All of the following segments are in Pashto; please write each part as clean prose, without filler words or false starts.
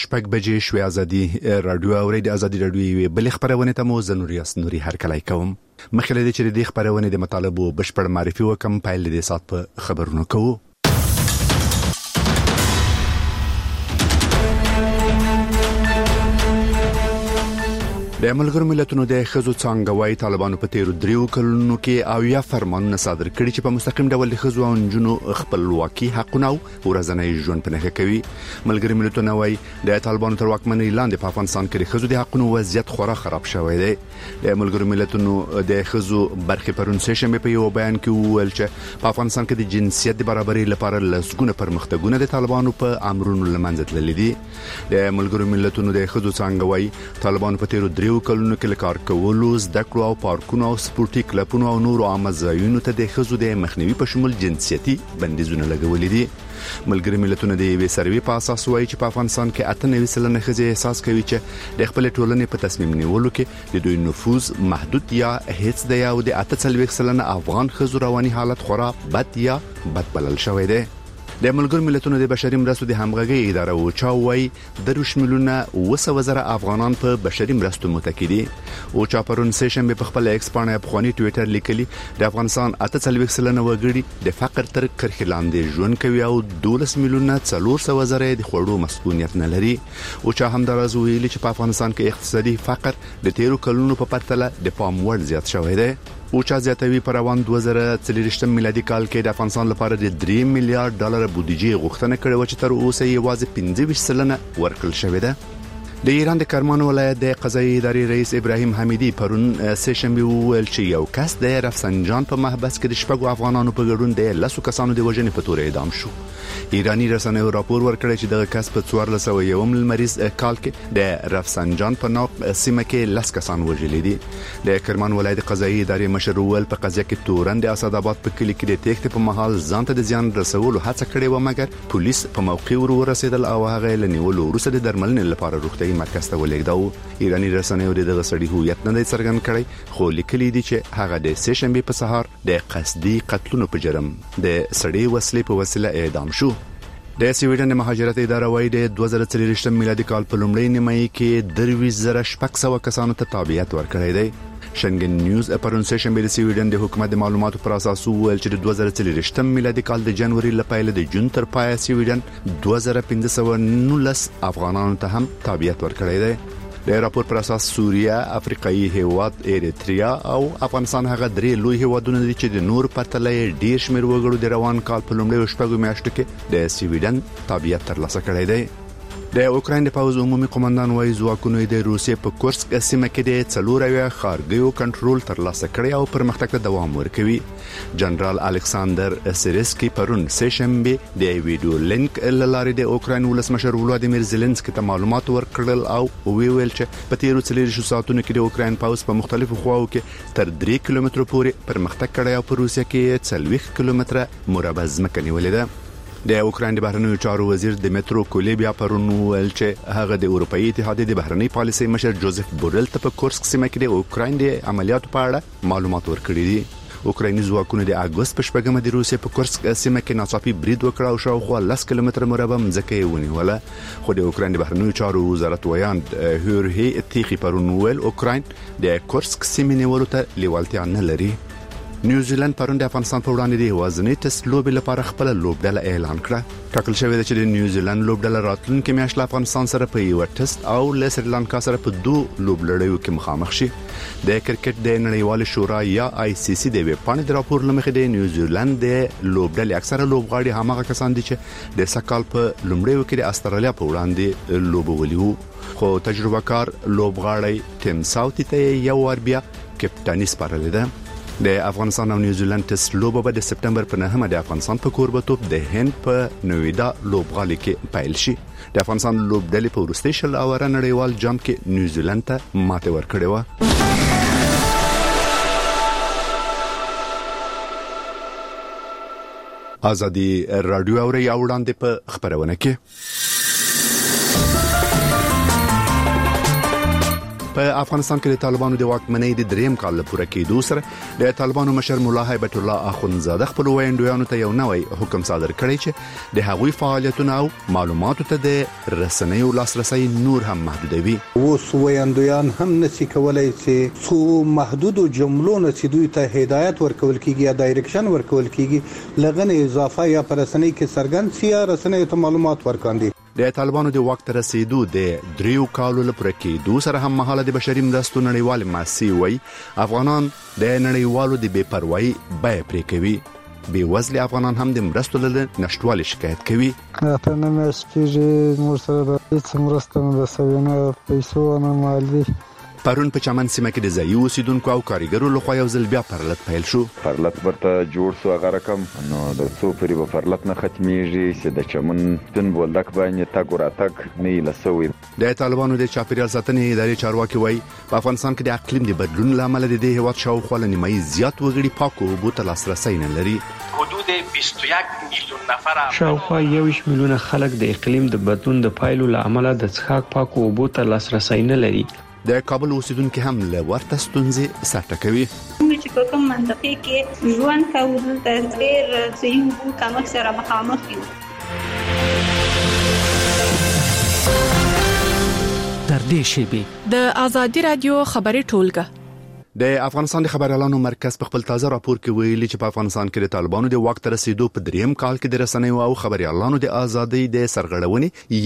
شپږ بجې شوې. ازادي رادیو اوري د ازادي رادیو بل خبرونه ته مو زنوریاس نوري هر کله کوم. مخکې د چې د خبرونه د مطالبه بشپړ معرفي وکم پایل د سات په خبرونه کوو. د ملګرو ملتونو د ښځو څنګهوي طالبانو په تیرو 3 کلونو کې اویا فرمانونه صادر کړي چې په مستقیم ډول د ښځو او نجونو خپلواکي حقونه او ورځنی ژوند په نښه کوي. ملګرو ملتونو وايي د طالبانو تر واکمنۍ لاندې په افغانستان کې د ښځو د حقونو وضعیت خورا خراب شوی دی. د ملګرو ملتونو د ښځو برخې پرون سه په یو بیان کې وویل چې په افغانستان کې د جنسیت د برابرۍ لپاره لسګونه پرمختګونه د طالبانو په امرونو لمنځه تللي دي. د ملګرو ملتونو د ښځو څنګهوي طالبانو په تیرو 3 کلونو کې لکار کولو زده کړو او پارکونو او سپورتي کلبونو او نورو عامه ځایونو ته د ښځو د مخنیوي په شمول جنسيتي بندیزونه لګولې دي. ملګري ملتونه د وی سروي په اساس وایي چې په افغانستان کې 98% ښځې احساس کوي چې د خپل ټولنې په تصمیم نیولو کې د دوی نفوذ محدود یا هیڅ دی او د 48% افغان ښځو رواني حالت خورا بد یا بد بلل شوی دی. د ملګرو ملتونو د بشري مرستو د همغږي اداره اوچا وايي 2 ملیونه 200,000 افغانان په بشري مرستو متکی دي. اوچا پرون سه په خپل ایکس باندې په خواني ټوئیټر لیکلي د افغانستان 48% وګړي د فقر تر کرښې لاندې ژوند کوي او 12 ملیونه 400,000 د خوړو مسؤلیت نه لري. اوچا هم درز ویلي چې په افغانستان کې اقتصادي فقر د 13 کلونو په پرتله د پام وړ زیات شوی دی. اوچا زیاتوي پر روان 2023 میلادي کال کې د افغانستان لپاره د 3 میلیارډ ډالر بودیجه غوښتنه کړې و چې تر اوسه یوازې 15% ورکړل شوې ده. د ایران د کرمان ولایت د قضایي ادارې رئیس ابراهیم حمیدی پرون سه ویل چې یو کس د رفسنجان په محبس کې د شپږو افغانانو په ګډون د 10 کسانو د وژنې په تور اعدام شو. ایرانی رسنیو راپور ورکړی چې دغه کس په 1401 مریض کال کې د رفسنجان په ناق سیمه کې 10 کسان وژل دي. د کرمان ولایت قضایي ادارې مشر ول په قضیه کې تورن د اسد آباد په کلی کې د تېښتې په محل ځان ته د زیان رسولو هڅه کړې و مګر پولیس په موقع ورسېدل او هغه له نیولو وروسته د درملنې لپاره روغتيایي مرکز ته ولېږداو. ایرانی رسنیو د دغه سړي هویت نه څرګند کړی خو لیکلي دي چې هغه د سه په سهار د قصدي قتلونو په جرم د سړي وسلې په وسیله اعدام شو. د سویډن مهاجرت اداره وايي د 2023 میلادي کال په لومړۍ نیمایي کې 23,600 کسانو ته تابعیت ورکړی دی. شنګن نیوز پرون سه د سویډن د حکومت د معلوماتو پر اساس ویل چې د 2023 میلادي کال د جنوري لپاره د جون تر پای سویډن 2519 افغانانو ته هم تابعیت ورکړی دی. د راپور پر اساس سوریه، افریقایي هیواد ایریتریا او افغانستان هغه درې لوی هیوادونه دي چې د نور پرتله ډیر شمیر وګړو د روان کال په لومړیو شپږو میاشتو کې د سویډن تابعیت ترلاسه کړی دی. د اوکراین د پوز عمومي قومندان وايي ځواکونو د روسیې په کورسک سیمه کې د 4 خارګیو کنټرول ترلاسه کړی او پرمختګ ته دوام ورکوي. جنرال الکساندر سیرسکی پرون سه د ویډیو لینک لارې د اوکراین ولسمشر ولادیمیر زيلنسکي ته معلومات ورکړل او ویل چې په تیرو 3 ساعتونو کې د اوکراین پوز په مختلفو خواو کې تر 3 کیلومترو پورې پرمختګ کړی او په روسیه کې 40 کیلومتره مربع ځمکه نیولې ده. د اوکراین د بهرنیو چارو وزیر دمیترو کولیبیا پرون ویل چې هغه د اروپאי اتحاد د بهرنی پالیسي مشر جوزف بورل ته په کورسک سیمه کې د اوکراین د عملیاتو په اړه معلومات ورکړي دي. اوکرایني ځواکونو د اگست په شپږمه د روسیې په کورسک سیمه کې ناڅاپي برید وکړ او شاوخوا 10 کیلومتره مربع ځمکه ونیوله. خو د اوکراین د بهرنیو چارو وزارت ویاند هورهی تیخي پرون ویل اوکراین د کورسک سیمې نیولو ته لیوالتیا نه لري. نیوزیلند پرون د افغانستان په وړاندې د وزنی ټیسټ لوبي لپاره خپل لوبډله اعلان کړه. ټاکل شوی دی چې د نیوزیلند لوبډله راتلونکي میاشت له افغانستان سره په یو ټیسټ او له سریلانکا سره په 2 لوبلړیو کې مخامخ شي. د کرکټ د نړیوال شورا یا ICC د ویب پاڼې د راپور لمخې د نیوزیلند د لوبډلې اکثره لوبغاړي همغه کسان دي چې د سکال په لومړیو کې د استرالیا په وړاندې لوبولي وو. خو تجربه کار لوبغاړی ټیم ساوث ته یو ور بیا کپټانی سپارل ده. د افغانستان او نیوزیلند ټیسټ لوبه به د سپټمبر په 9 د افغانستان په کوربتوب د هند په نویدا لوبغالي کې پیل شي. د افغانستان لوبډلې په وروستي شل اوره نړیوال جام کې نیوزیلند ته ماته ورکړې و. ازادي رادیو اوري اوړاندې په خبرونه کې په افغانستان کې د طالبانو د واکمنۍ د دریم کال پوره کېدو سره د طالبانو مشر مولا هیبت الله اخونزاده خپل ویاندویانو ته یو نوی حکم صادر کړی چې د هغوی فعالیتونه او معلوماتو ته د رسنیو لاسرسي نور هم محدودوي. اوس ویاندویان هم نشي کولای چې څو محدودو جملو نه چې دوی ته هدایت ورکول کیږي یا ډایرکشن ورکول کیږي لغنه اضافه یا پرسنۍ کې سرګن سیا رسنیو ته معلومات ورکاندي. د طالبانو د واک ته رسیدو د 3 کالو لپاره کېدو سره هم مهاله د بشري مرستو نړیوال مؤسسې وایي افغانان د نړیوالو د بې پروايي بیه پرې کوي. بې وزلي افغانان هم د مرستو له نشټوالي شکایت کوي. په نامه سپیږي مور سره هیڅ مرسته نه سوینه پیسو نه مالي. پرون په چمن سیمه کې د ځایي اوسیدونکو او کارګرو لخوا یو ځل بیا پرلط پیل شو. پرلط ورته جوړ شو هغه رقم نو د څو پرې په پرلط نه ختميږي چې د چمن تن بولدک باندې تاګ وراتګ نه لسوي. د طالبانو د چاپیریال ساتنې ادارې چارواکي وایي په افغانستان کې د اقلیم د بدلون لامل د دې هیواد شاوخوا نیمایي زیات وګړي پاکو اوبو ته لاسرسي نه لري. حدود 21 میلیون نفر شاوخوا 21 میلیونه خلک د اقلیم د بدلون د پایلو لامل د څښاک پاکو اوبو ته لاسرسي نه لري. د کابل اوسیدونکو هم له ورته ستونزې سره کوي. چې په کوم منطقه کې ژوند کول د ډېر زیاتو کمښت سره مخامخ دي. در دې شیبې د آزادي رادیو خبري ټولګه د افغانستان د خبريالانو مرکز په خپل تازه راپور کې ویلي چې په افغانستان کې د طالبانو د واک ته رسیدو په دریم کال کې د رسنیو او خبريالانو د ازادۍ د سرغړونې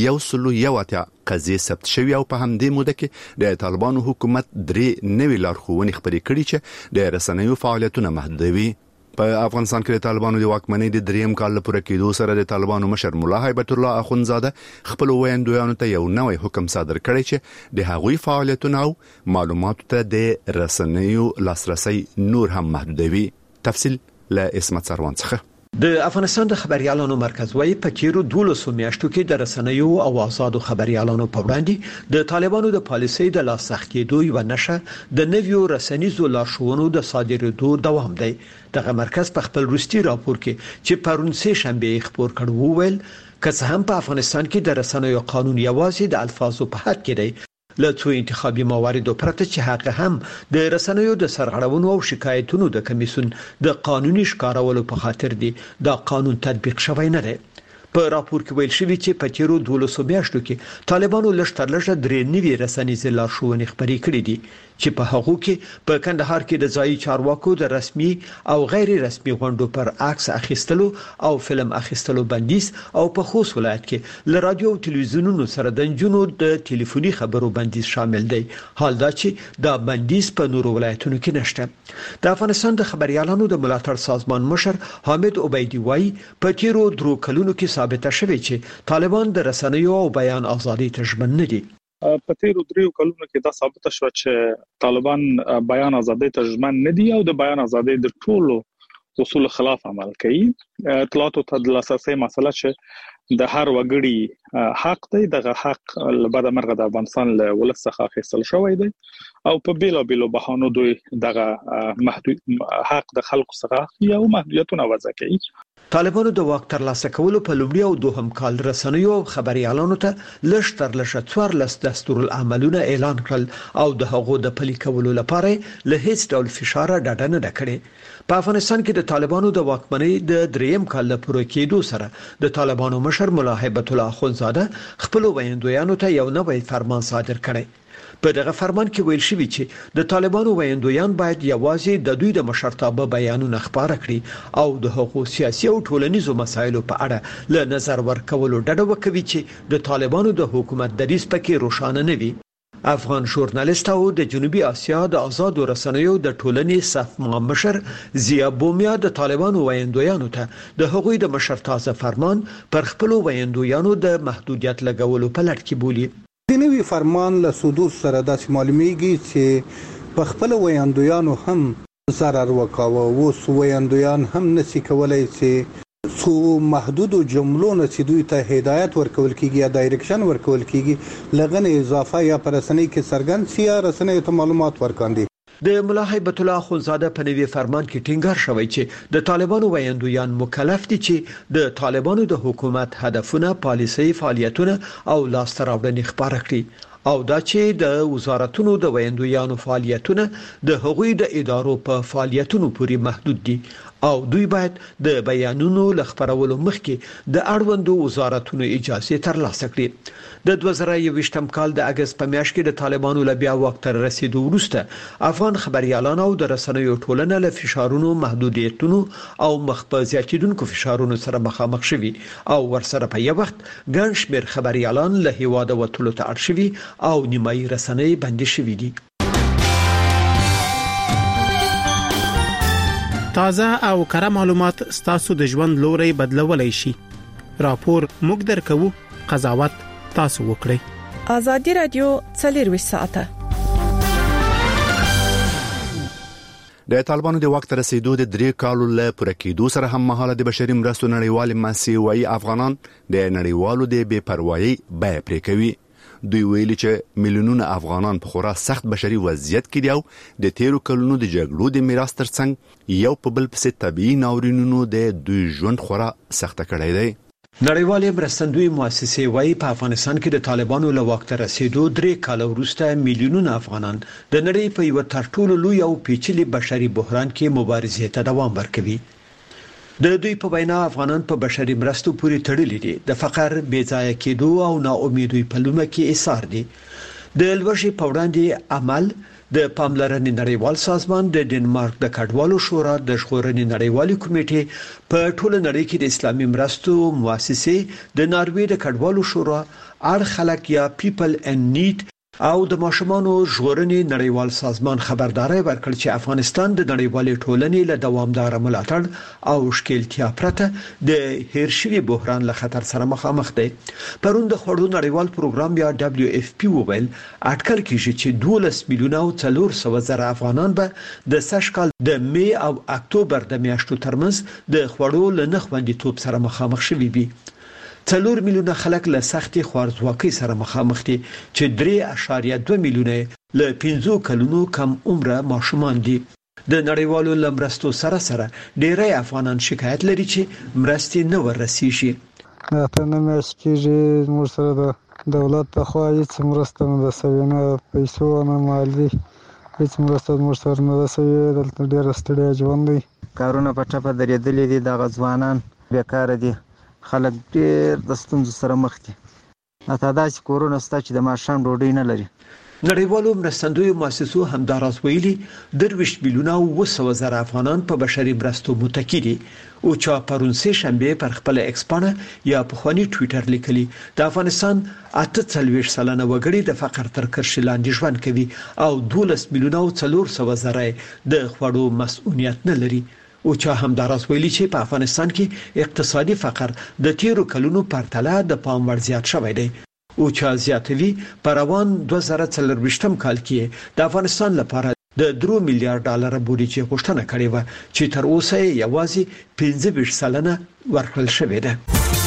101 قضیې ثبت شوې او په همدې موده کې د طالبانو حکومت 3 نوې لارښوونې خپرې کړې چې د رسنیو فعالیتونه محدودوي. په افغانستان کې د طالبانو د واکمنۍ د دریم کال لپاره کېدو سره د طالبانو مشر مولا هیبت الله اخونزاده خپل ویاندویانو ته یو نوی حکم صادر کړی چې د هغوی فعالیتونه او معلوماتو ته د رسنیو لاسرسي نور هم محدودوي. تفصیل له اسمت سروان څخه. د افغانستان د خبريالانو مرکز وايي په تیرو 12 میاشتو کې د رسنیو او آزادو خبريالانو په وړاندې د طالبانو د پالیسۍ د لاسخ کېدو یو نشه د نویو رسنیزو لارښوونو د صادرېدو دوام دی. دغه مرکز په خپل وروستي راپور کې چې پرون سه شنبه خبر کړو ویل که هم په افغانستان کې د رسنیو قانون یوازې د الفاظو په حد کې دی له څو انتخابي مواردو پرته چې حق هم د رسنیو د سرغړونو او شکایتونو د کمیسیون د قانوني ښکارولو په خاطر دی دا قانون تطبیق شوی نه دی. په راپور کې ویل شوی چې په تیرو 12 میاشتو کې طالبانو لږترلږه 3 نوي رسنیزې لارښوونې خپرې کړې دي چې په هغه کې په کندهار کې د ځایي چارواکو د رسمي او غیر رسمي غونډو پر عکس اخیستلو او فلم اخیستلو بندیز او په خوست ولایت کې ل رادیو او تلویزیونونو سره د جنونو د ټلیفوني خبرو بندیز شامل دی. حال دا چې دا بندیز په نورو ولایتونو کې نشته. د افغانستان د خبريالانو د ملاتړ سازمان مشر حامد عبیدی وايي په تیرو 3 کلونو کې ثابته شوې چې طالبان د رسنیو او بیان ازادي ته ژمن نه دي. په تیرو 3 کلونو کې دا ثابته شو چې طالبان بیان ازادي ته ژمن نه دي او د بیان ازادي د ټولو اصول خلاف عمل کوي. اطلاعاتو ته د لاسرسي مسله چې د هر وګړي حق دی دغه حق لبد مرغه د افغانستان له ولس څخه اخیستل شوی دی او په بیلو بهانو دوی دغه محدود حق د خلکو څخه یو محدودیتونه وضع کوي. طالبانو د واک ترلاسه کولو په لومړي او دوهم کال رسنیو او خبريالانو ته لږترلږه 14 دستورالعملونه اعلان کړل او د هغو د پلي کولو لپاره له هیڅ ډول فشار ډډه نه کړې. په افغانستان کې د طالبانو د واکمنۍ د دریم کال لپاره کېدو سره د طالبانو مشر مولا هیبت الله اخونزاده خپل ویاندویانو ته یو نوی فرمان صادر کړی. په دغه فرمان کې ویل شوی چې د طالبانو ویاندویان باید یوازې د دوی د مشرتابه بیانونه خبره کړي او د حقوقي سیاسي او ټولنیزو مسایلو په اړه له نظر ورکولو ډډه وکوي چې د طالبانو د حکومت دریځ پکې روښانه نه وي. افغان ژورنالیست او د جنوبي اسیا د آزادو رسنیو د ټولنې صف مشر زیا بومیا د طالبانو ویاندویانو ته د حقوقي د مشرتازه فرمان پر خپل ویاندویانو د محدودیت لګولو په لړ کې بولی. د نوي فرمان له صدور سره داسې معلومیږي چې په خپل ویاندویانو هم ضرر وکاوه. اوس ویاندویان هم نشي کولای چې څو محدودو جملو نه چې دوی ته هدایت ورکول کیږي یا ډایرکشن ورکول کیږي لغنه اضافه یا پرسنۍ کې سرګن سیا رسنیو ته معلومات ورکاندي. د مولا هیبت الله اخونزاده په نوي فرمان کې ټینګار شوی چې د طالبانو ویاندویان مکلف دي چې د طالبانو د حکومت هدفونه، پالیسۍ، فعالیتونه او لاسته راوړنې خبره کړي او دا چې د وزارتونو د ویاندویانو فعالیتونه د هغوی د ادارو په فعالیتونو پورې محدود دي او دوی باید د بیانونو لخبرولو مخکې د اړوندو وزارتونو اجازه ترلاسه کړي. د 2021م کال د اگست په میاشت کې د طالبانو له بیا واک تر رسیدو وروسته افغان خبريالان او د رسنیو ټولنه له فشارونو، محدودیتونو او مخ په زیاتیدونکو فشارونو سره مخامخ شوي او ورسره په یو وخت ګڼ شمېر خبريالان له هیواده وتلو ته اړ شوي او نیمایي رسنۍ بندي شوي دي. تازه او کره معلومات ستاسو د ژوند لوري بدلولای شي. راپور موږ درکو، قضاوت تاسو وکړئ. ازادي رادیو 24 ساعته. د طالبانو د وخت رسیدو د 3 کالو له پوره کېدو سره هم مهاله د بشري مرستو نړیوال ماسیوي افغانان د نړیوالو د بے پروايي بیه پرې کوي. دوی ویلي چې میلیونونه افغانان په خورا سخت بشري وضعیت کې دي او د تیرو کلونو د جګړو د میراث ترڅنګ یو په بل پسې طبيعي ناورینونو د دوی ژوند خورا سخت کړی دی. نړیوالې مرستندوی مؤسسې وايي په افغانستان کې د طالبانو له وخت رسیدو 3 کال وروسته میلیونونه افغانان د نړۍ په یو تر ټولو لوی او پیچلي بشري بحران کې مبارزې ته دوام ورکوي. د دوی په وینا افغانان په بشري مرستو پورې تړلي دي، د فقر، بېځایه کېدو او ناامیدۍ په لومه کې ایثار دي. د لوږې په وړاندې عمل د پاملرنې نړیوال سازمان، د ډنمارک د کډوالو شورا، د ژغورنې نړیوالې کمیټې، په ټوله نړۍ کې د اسلامي مرستو مؤسسې، د ناروې د کډوالو شورا، اړ خلک یا پیپل ان نیډ او د ماشومانو ژغورنې نړیوال سازمان خبرداري ورکړ چې افغانستان د نړیوالې ټولنې له دوامدار ملاتړ او ښکیلتیا پرته د هیر شوي بحران له خطر سره مخامخ دی. پرون د خوړو نړیوال پروګرام یا WFP وویل اټکل کیږي چې 12 میلیونه او 400 زره افغانان به د سږ کال د می او اکتوبر د میاشتو ترمنځ د خوړو له نخوندیتوب سره مخامخ شوي وي. 4 میلیونه خلک له سختي خوارځواکۍ سره مخامخ دي چې 3.2 میلیونه له 15 کلونو کم عمره ماشومان دي. د نړیوالو لمرستو سره ډېری افغانان شکایت لري چې مرستې نه ورسیږي. ته نه مېش کېږي موږ سره د دولت په خوا هیڅ مرسته نه رسوي، نه پیسو نه مالي هیڅ مرسته موږ سره نه رسوي. دلته ډېر ستړی ژوند دی، کارونه په ټپه درېدلي دي، د ځوانان بیکاره دي، خلک ډېر د ستونزو سره مخ دي. اته داسې کورونه ستا چې د ماښام ډوډۍ نه لري. نړیوالو مرستندوی مؤسسو همداراز ویلي 23 میلیونه او 200 زره افغانان په بشري مرستو متکی دي. او چا پرون سه شنبه پر خپل ایکسپانه یا په خواني ټوئیټر لیکلي د افغانستان 48 سلنه وګړي د فقر تر کرښې لاندې ژوند کوي او 12 میلیونه او 400 زره د خوړو مسؤلیت نه لري. او چا همداراز ویلي چې په افغانستان کې اقتصادي فقر د تیرو کلونو پرتله د پام وړ زیات شوی دی. او چا زیاتوي په روان 2024م کال کې د افغانستان لپاره د 3 میلیارډ ډالر بودیجه غوښتنه کړې و چې تر اوسه یوازې 15 سلنه ورکړل شوې ده.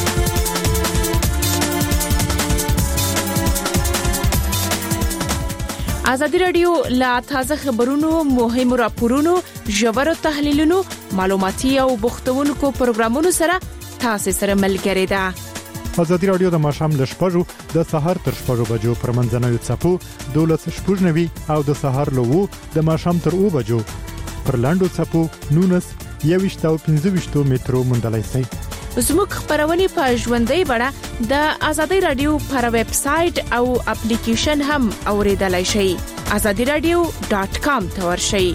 ازادي رادیو لا تازه خبرونو، مهمو راپورونو، ژورو تحلیلونو، معلوماتي او بوختونکو پروګرامونو سره تاسو سره ملګری ده. ازادي رادیو د ماښام ل 6:00 د سهار تر 6:00 بجو پر منځنوي څپو 12:90 او د سهار له 2 د ماښام تر 2 بجو پر لاندو څپو 19 او 15 مترو مندلای شي. زموږ خبرونه په ژوندۍ بڼه د ازادي رادیو پر ویب سټ او اپلیکیشن هم اوریدلای شئ. azadiradio.com ته ورشئ.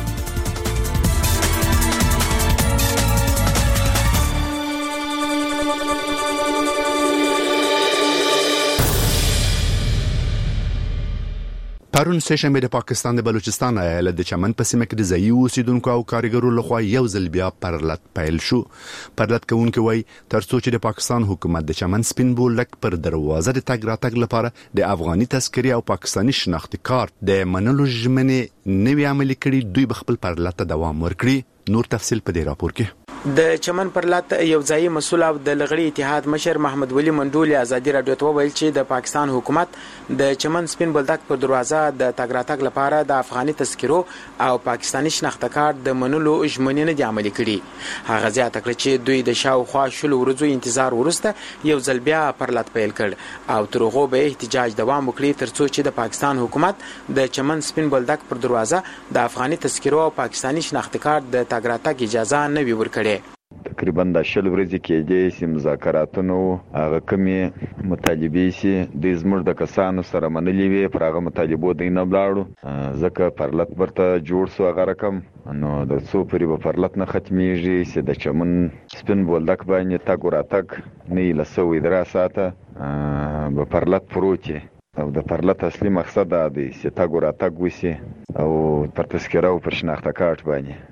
پرون سهشنبه د پاکستان د بلوچستان ایالت د چمن په سیمه کې د ځایي اوسیدونکو او کارګرو لخوا یو ځل بیا پرلط پیل شو. پرلط کوونکي وایي ترڅو چې د پاکستان حکومت د چمن سپین بولډک پر دروازه د تګ راتګ لپاره د افغاني تذکرې او پاکستاني شناختی کارت د منلو ژمنې نوي عملي کړي، دوی به خپل پرلط ته دوام ورکړي. نور تفصيل په دې راپور کې. د چمن پر لات یو ځای مسول او د لغړی اتحاد مشر محمد ولی منډول ازادي رادیو ته ویل چې د پاکستان حکومت د چمن سپین بولدک پر دروازه د تګ راتګ لپاره د افغاني تذکرو او پاکستاني شناخته کارت د منلو ژمنې نه عملي کړي. هغه زیاته کړ چې دوی د شاوخوا شلو ورځو انتظار ورسته یو ځل بیا پر لات پیل کړ او تر هغه به احتجاج دوام وکړي ترڅو چې د پاکستان حکومت د چمن سپین بولدک پر دروازه د افغاني تذکرو او پاکستاني شناخته کارت د تګ راتګ اجازه نه وي ورکړي. تقریبا د شل ورځې کې د مذاکراتونو هغه کمی مطالبه سي د زموږ د کسانو سره منلې وي پر هغه مطالبو د نه بلاړو ځکه پرلط ورته جوړ سو هغه رقم نو د څو پری په پرلط نه ختميږي چې د چمن سپین بولدک باندې تاګ راتګ نه لسوي دراساته په پرلط پروتي او د پرلط اصلي مقصد دا دی چې تاګ راتګ وسی او پر تذکره او پر شناخته کارت باندې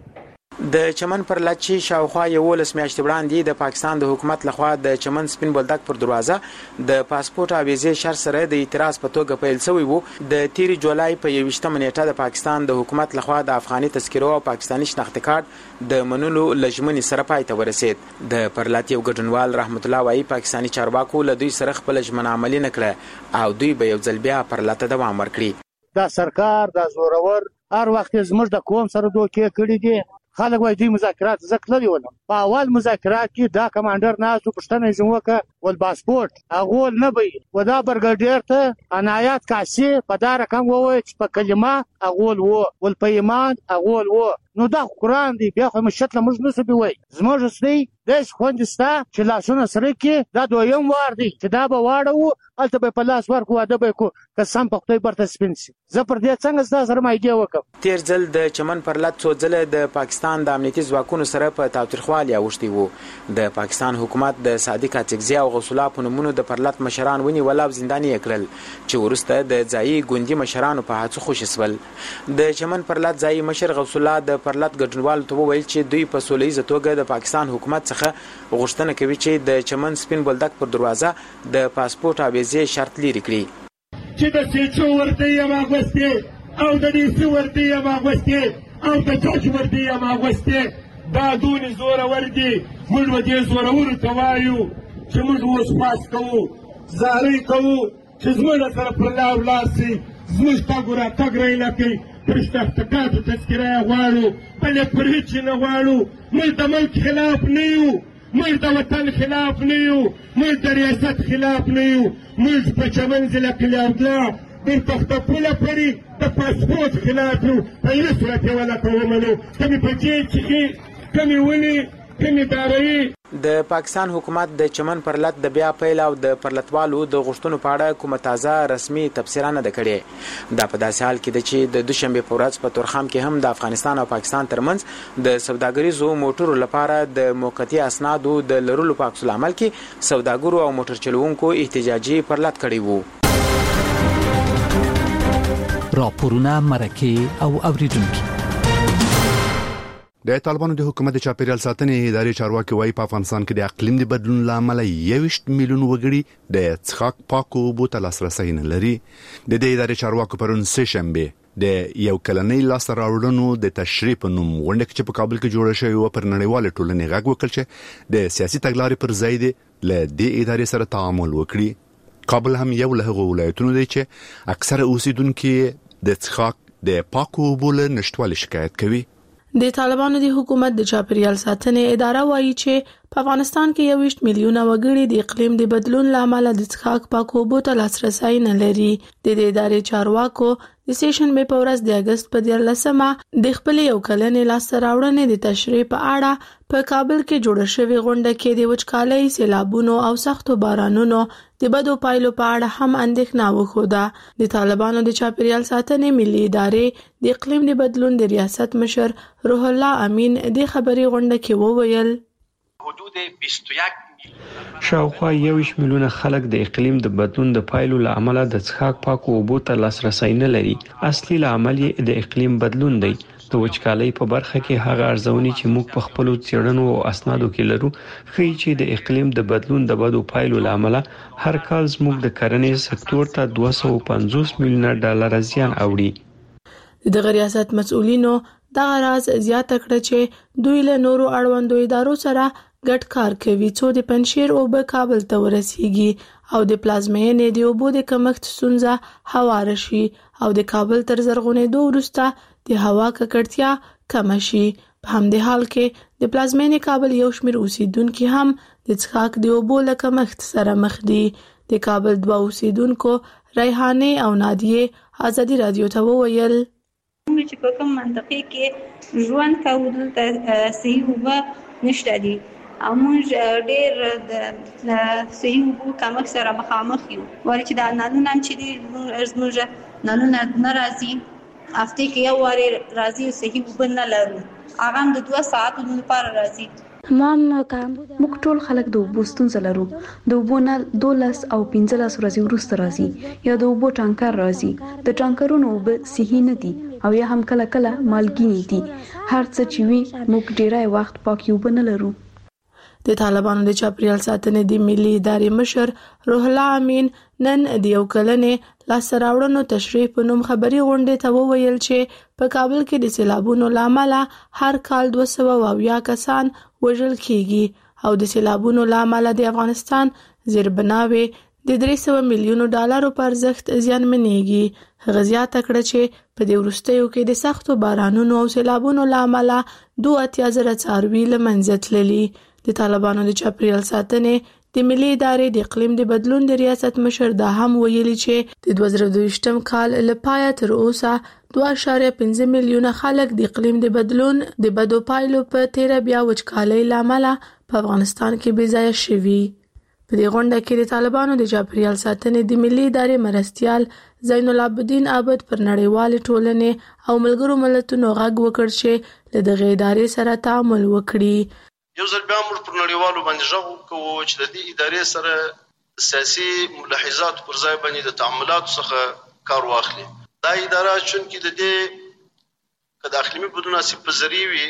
د چمن پر لات چې شاوخوا 11 میاشتې وړاندې د پاکستان د حکومت لخوا د چمن سپین بولدک پر دروازه د پاسپورت او ویزې شر سره د اعتراض په توګه پیل شوی وو. د 13 جولای په 21 نیټه د پاکستان د حکومت لخوا د افغاني تذکرو او پاکستاني شناخته کارت د منلو لژمنې سره پای ته ورسید. د پرلات یو ګډونوال رحمت الله وایي پاکستاني چارواکو له دوی سره خپل ژمنه عملي نکړه او دوی به یو ځل بیا پرلات دوام ورکړي. دا سرکار دا زورور هر وخت زموږ د قوم سره دوکې کړي دي. خلک وایي دوی مذاکرات زکه لري ولهم په اول مذاکرات کې دا کمانډر ناسو پښتنه زموکه ول پاسپورت اغول نه وي ودا برګډیر ته عنایت کاسي په دا رقم ووي چې په کلمه اغول وو ول په ایمان اغول وو نو دا قران دی بیا خو مشتله موږ نه سبي وای زموږ سړي د خوندستا چې لاسونه سره کې دا دویم وار دی چې دا به واړو الته به په لاس ورکو واده به کو قسم په خدای برته سپینسي زه پر دې څنګه ستاسو سره مایګه وکم. تیر ځل د چمن پر لات څو ځله د پاکستان د امنیتي ځواکونو سره په تاوتریخوالي اوښتي وو. د پاکستان حکومت د صادق اڅکزي او غوث الله په نومونو د پرلط مشران ونی ولا زنداني کړل چې ورسته د ځای ګوندي مشرانو په هڅو خوشی سول. د چمن پر لات ځای مشر غوث الله د پرلط ګډونوال ته وویل چې دوی په سولېزه توګه د پاکستان حکومت څخه غوښتنه کوي چې د چمن سپین بولدک پر دروازه د پاسپورت او ویزې شرط لري کړي چې د سېچو ورته یې ماغوستې او د ډي سي ورته یې ماغوستې او د جج ورته یې ماغوستې دا دونې زورور دي. موږ به دې زورورو ته وایو چې موږ اوس پاس کوو زارۍ کوو چې زموږ سره پر لار ولاړ سي زموږ تګ راتګ رایله کوي پر شناخته کارتو تذکره یې غواړو بلې پر هېڅ یې نه غواړو. موږ د ملک خلاف نه یو موږ د وطن خلاف نه یو موږ د ریاست خلاف نه یو موږ په چمن ضلع کلیابلا د تختپوله پورې د پاسپورت خلاف یو په یوه صورت یې ولته ومنو کمې بجې څښي کمې ونې کمې داروي. د پاکستان حکومت د چمن پر لات د بیا پیل او د پرلطوالو د غوښتنو په اړه کومه تازه رسمي تبصره نه ده کړې. دا په داسې حال کې ده چې د دوشنبه په ورځ په تورخم کې هم د افغانستان او پاکستان ترمنځ د سوداګریزو موټرو لپاره د موقتی اسنادو د لرلو په عکس العمل کې سوداګرو او موټر چلوونکو احتجاجي پرلط کړی وو. راپورونه مرکه او اوریدونکو د طالبانو د حکومت د چاپیریال ساتنې ادارې چارواکي وایي په افغانستان کې د اقلیم د بدلون لامل 21 میلیون وګړي د څښاک پاکو اوبو ته لاسرسي نه لري. د دې ادارې چارواکو پرون سه شنبه د یو کلنۍ لاسته راوړنو د تشریح په نوم غونډه چې په کابل کې جوړه شوې و پر نړیواله ټولنې غږ وکړ چې د سیاسي تګلارې پر ځای دی له دې ادارې سره تعامل وکړي. کابل هم یو له هغو ولایتونو دی چې اکثره اوسیدونکو د څښاک د پاکو اوبو له نشټوالي شکایت کوي. د طالبانو د حکومت د چاپیریال ساتنې اداره وایي چې په افغانستان کې 21 میلیونه وګړي د اقلیم د بدلون لامل د څښاک پاکو اوبو ته لاسرسي نه لري. د دې ادارې چارواکو د سیشن په ورځ د اگست په 14مه د خپل یو کلنې لاسته راوړنې د تشریح په اړه په کابل کې جوړه شوې غونډه کې د وچکالۍ، سیلابونو او سختو بارانونو د بدو پایلو په اړه هم اندېښنه وښوده. د طالبانو د چاپیریال ساتنې ملي ادارې د اقلیم د بدلون د ریاست مشر روح الله امین د خبري غونډه کې وویل حدود 21 شاوخوا 21 میلیونه خلک د اقلیم د بدلون د پایلو لامل د څښاک پاکو اوبو ته لاسرسي نه لري. اصلي لامل یې د اقلیم بدلون دی. د وچکالۍ په برخه کې هغه ارزونې چې موږ په خپل څېړنو او اسنادو کې لرو ښیي چې د اقلیم د بدلون د بدو پایلو لامل هر کال زموږ د کرنې سکتور ته $250 میلیونه زیان اوړي. د ریاست مسؤلینو دا راز زیاته کړه چې دوی له نورو اړوندو ادارو سره ګډ کار کوي څو د پنشیر او به کابل ته ورسیږي او د پلازمینې د اوبو د کمښت ستونزه هوار شي او د کابل تر زرغونېدو وروسته د هوا ککړتیا کم شي. په همدې حال کې د پلازمینې کابل یو شمېر اوسیدونکو هم د څښاک د اوبو له کمښت سره مخ دي. د کابل 2 اوسیدونکو ریحانه او نادیه ازادي رادیو ته وویل چې په کوم منطقه کې ژوند کوو دلته صحیح اوبه نشته دي او موږ ډېر د صحیح اوبو کمښت سره مخامخ یو. وایي چې دا نالونه چې دي زموږ نالونه نه راځي، هفته کې یو واري راځي او صحیح اوبه نه لرو، هغه هم د 2 ساعتو لپاره راځي. موږ ټول خلک د اوبو ستونزه لرو. د اوبو نه 12 او 15 ورځې وروسته راځي یا د اوبو ټانکر راځي. د ټانکرونو اوبه صحیح نه دي او یا هم کله کله مالګینې دي. هر څه چې وي موږ ډیری وخت پاکې اوبه نه لرو. د طالبانو د چاپریال ساتنې د ملي ادارې مشر روح الله امین نن د یو کلنې لاسته راوړنو تشریح په نوم خبري غونډې ته وویل چې په کابل کې د سیلابونو لامل هر کال 200 کسان وژل کیږي او د سیلابونو لامل د افغانستان زیربناوي د 300 میلیونو ډالرو په ارزښت زیانمنېږي. هغه زیاته کړه چې په دې وروستیو کې د سختو بارانونو او سیلابونو لامل 2,000 څاروي له منځه تللي. د طالبانو د چاپریال ساتنې د ملي ادارې د اقلیم د بدلون د ریاست مشر دا هم ویلي چې د 2022م کال لپاره تر اوسه 2.5 میلیونه خلک د اقلیم د بدلون د بدو پایلو په تیر بیا وچکالۍ لامل په افغانستان کې بې ځای شوي. په دې غونډه کې د طالبانو د چاپریال ساتنې د ملي ادارې مرستیال زین العابدین عابد پر نړیوال ټولنې او ملګرو ملتونو غږ وکړ چې له دغه ادارې سره تعامل وکړي. یو ځل بیا موږ پر نړیوالو باندې غږ وکړو چې د دې ادارې سره سیاسي ملاحظات پر ځای باندې د تعاملاتو څخه کار واخلي. دا اداره چونکې د دې که د اقلیمي بدلون اسیب پذیری وي،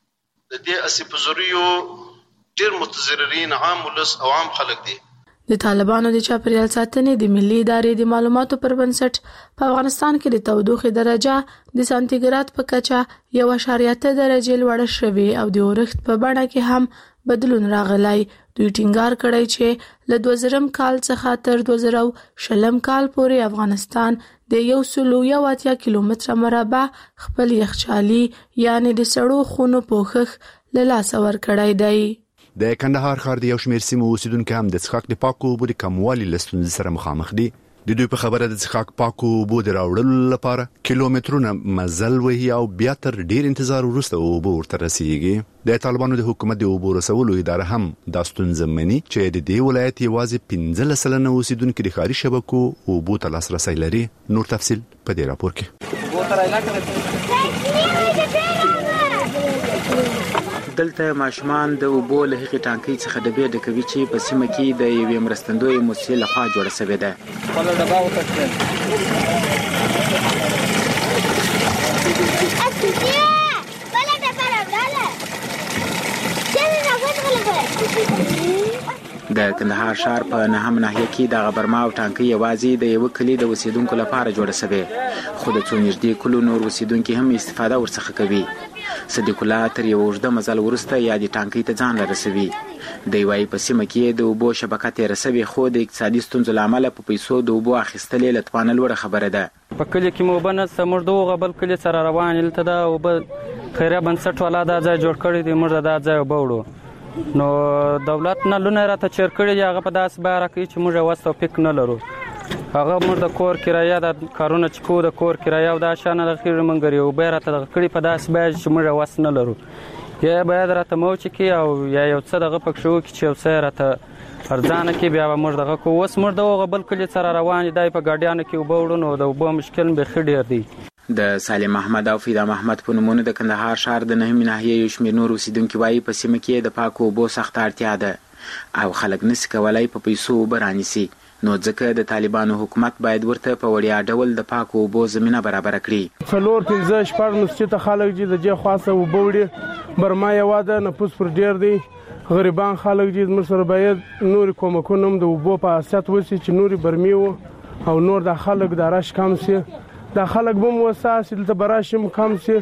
د دې اسیب پذیریو ډېر متضررین عام ولس او عام خلک دي. د طالبانو د چاپریال ساتنې د ملي ادارې د معلوماتو پر بنسټ په افغانستان کې د تودوخې درجه د سانتیګراد په کچه 1.8 درجې لوړه شوې او د اورښت په بڼه کې هم بدلون راغلی. دوی ټینګار کړی چې له 2000 کال څخه تر 2020 کال پورې افغانستان د 180 کیلومتره مربع خپل یخچالي یعنی د سړو خونو پوښښ له لاسه ورکړی دی. د کندهار ښار د یو شمېر سیمو اوسیدونکو هم د څښاک د پاکو اوبو د کموالي له ستونزې سره مخامخ دي. د دوی په خبره د څښاک پاکو اوبو د راوړلو لپاره کیلومترونه مزل وهي او بیا تر ډیر انتظار وروسته اوبه ورته رسیږي. د طالبانو د حکومت د اوبو رسولو اداره هم دا ستونزه مني چې د دې ولایت یوازې 15% اوسیدونکو د ښاري شبکو اوبو ته لاسرسی لري. نور تفصیل په دې راپور کې. دلته ماشومان د اوبو له هغې ټانکۍ څخه ډبې ډکوي چې په سیمه کې د یوې مرستندویې مؤسسې لخوا جوړه شوې ده. د کندهار ښار په نهم ناحیه کې د غبرما او ټانکۍ یوازې د یو کلی د اوسیدونکو لپاره جوړه شوې، خو د څو نږدې کلو نور اوسیدونکو هم استفاده ورڅخه کوي. صدیق الله تر یو اوږده مزل وروسته یا د ټانکۍ ته ځان رسوي. دی وايي په سیمه کې د اوبو شبکه تېره شوې، خو د اقتصادي ستونزو له امله په پیسو د اوبو اخیستل یې له توانه لوړه خبره ده. په کلي کې مو اوبه نشته، موږ د هغه بل کلي سره روان یو. دلته دا اوبه خیریه بنسټ والا دا ځای جوړ کړی دی، موږ دا ځای اوبه وړو. نو دولت نه لونه راته چیر کړی دی، هغه په داسې بیه راکوي چې موږ وس توفیق نه لرو. هغه موږ د کور کرایه د کارونه چې کوو د کور کرایه او دا شانه د خیر منګري او بیه راته دغه کړي په داسې بیه چې موږ وس نه لرو. یا باید راته موچ کی او یا یو څه دغه پک شو کی چې یو څه راته ارزانه کی بیا موږ دغه کو. اوس موږ دغه بل کلی سره روان دی په ګاډیانو کې وبوړو، نو د وبو مشکل به خډیر دی. د سالم احمد او فیدا محمد په نومونو د کندهار ښار د نهمې ناحیې یو شمېر نور اوسیدونکي وایي په سیمه کې د پاکو اوبو سخته اړتیا ده او خلک نسي کولی په پیسو اوبه رانیسي، نو ځکه د طالبانو حکومت باید ورته په وړیا ډول د پاکو اوبو زمینه برابره کړي. 4-5 نسچته خلک چې د جې خاصه اوبه وړي، برما یواده نفوس پر ډیر دی، غریبان خلک چې موږ سره باید نور کومکونه هم د اوبو په اساس وسی چې نوري برمی او نور د خلک د راش کم سي، د خلک بم وساس دلته براشم کم سي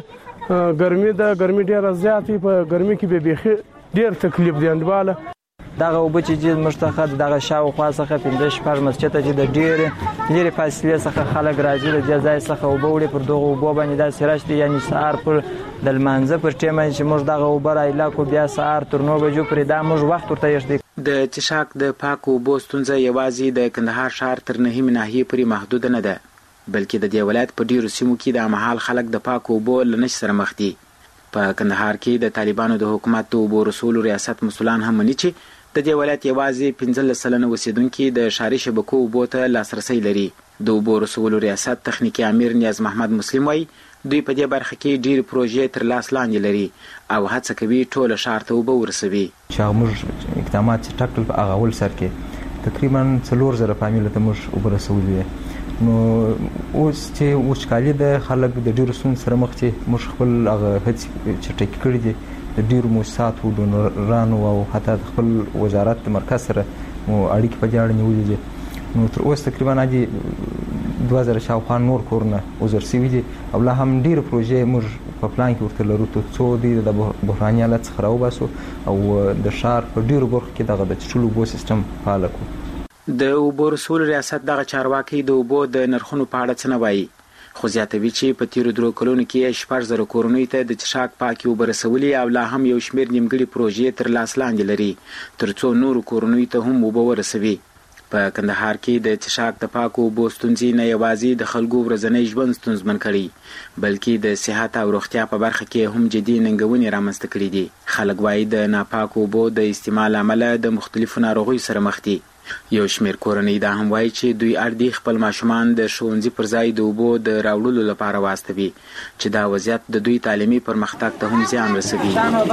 ګرمي ډیره زیاتې په ګرمي کې به بیخي ډیر تکلیف دی انډواله دغه اوبه چې مشتخه دغه شاوخوا څخه 15 مسجد ته د ډېرې فاصلې څخه خلک راځي د دې ځای څخه اوبه وړي پر دغه اوبو باندې دا سراج دي یعنی سهار پر د لمانځه پر ټیمه چې موږ دغه اوبه رایلا کو بیا سهار تر 9 بجو پرې دا موږ وخت ورته یشدي د چشاک د پاکو اوبو ستونزه یوازې د کندهار ښار تر نهمې ناحیې پورې محدود نه ده بلکې د دې ولایت په ډیرو سیمو کې د مهال خلک د پاکو اوبو له نشت سره مخ دي په کندهار کې د طالبانو د حکومت د اوبو رسولو ریاست مسولان هم مني چې د دې ولایت یوازې 15% اوسیدونکي د ښاري شبکو اوبو ته لاسرسی لري د اوبو رسولو ریاست تخنیکي امیر نیاز محمد مسلم وایي دوی په دې برخه کې ډېرې پروژې تر لاس لاندې لري او هڅه کوي ټول ښار ته اوبه ورسوي چې موږ اقدامات چې ټاکل په هغه ول سر کې تقریبا 4000 فامیل ته موږ اوبه رسولي نو اوس چې وچکالي د خلک د ډېرو ستونزو سره مخ دي موږ خپل هغه هڅې چټکې کړې دي د ډیرو مؤسساتو ډونرانو او حتی خپل وزارت مرکز سره اړیکې په جوړ نیولې دي نو تر اوسه تقریبا اجي 2000 شاوخوا نور کورونه وزر سوي دي او لا هم ډیره پروژې موږ په پلان کې ورته لرو ته څو دي د بحراني حالت څخه راوباسو او د ښار په ډیرو برخو کې دغه د چټلو بو سیستم فعال کړو د اوبو رسول ریاست دغه چارواکي د اوبو د نرخونو په اړه څه نه وایي خو زیاتوي چې په تیرو درو کلونو کې 14,000 کورونو ته د چشاک پاکي اوبه رسولي او لا هم یو شمېر نیمګړي پروژې تر لاس لاندې لري ترڅو نورو کورونو ته هم اوبه ورسوي په کندهار کې د چشاک د پاکو اوبو ستونزې نه یوازې د خلکو ورځنی ژوند ستونزمن کړي بلکې د صحت او روغتیا په برخه کې هم جدي ننګونې رامنځته کړي دي خلک وایي د ناپاکو اوبو د استعمال عمله د مختلفو ناروغیو سره مخ دي یو شمېر کورنۍ دا هم وایي چې دوی اړ دي خپل ماشومان د ښوونځي پر ځای د اوبو د راوړلو لپاره واستوي چې دا وضعیت د دوی تعلیمي پرمختګ ته هم زیان رسوي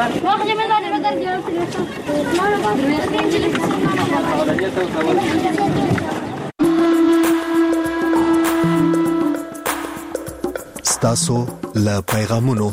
ستاسو له پیغامونو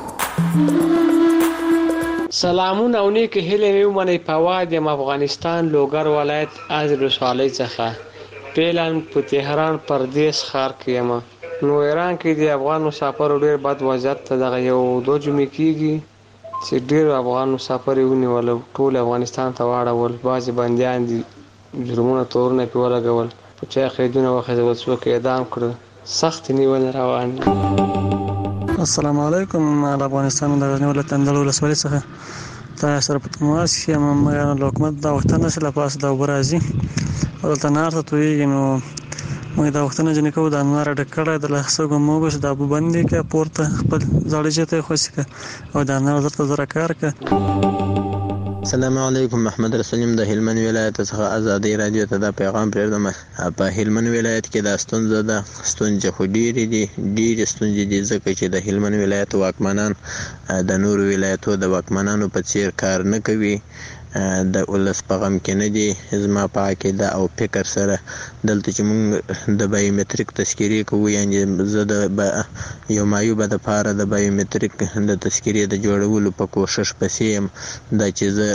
سلامونه او نیک هیله مې ومنئ په واد یم افغانستان لوګر ولایت از ولسوالۍ څخه پیلان په تهران پردیس ښار کې یم نو ایران کې د افغان مسافرو ډېر بد وضعیت ته دغه یو دو جمعې کېږي چې ډېر افغان مسافر یې ونیول ټول افغانستان ته واړول بعضې بندیان دي جرمونه تورونه پرې ولګول په چا قیدونه وخېځول څوک اعدام کړه سختې نیولې روان دي السلام علیکم د افغانستان د غزنی ولایت اندړ ولسوالۍ څخه تاسو سره په تماس کې یم د حکومت د وختونه چې لا پاس د برازي او د نارته تویږي نو موږ د وختونه جن کوو د انوار ډکړه د لاسو موږ د ابو باندې کې پورته خپل ځړې چته خوشکه او د انوار درته زره کار ک السلام علیکم محمد رسولم د هلمند ولایت څخه ازادي رادیو ته د پیغام پرېږدم په هلمند ولایت کې د ستونزې خو ډېرې دي ستونزې دي ځکه چې د هلمند ولایت واکمنان د نورو ولایتو د واکمنانو په څیر کار نه کوي د ولس په غم کې نه دي زما په عقیده او فکر سره دلته چې موږ د بایومټریک تذکیرې کوو یعنې زه د یو معیوبه دپاره د بایومټریک د تذکیرې د جوړولو په کوشش پسې یم دا چې زه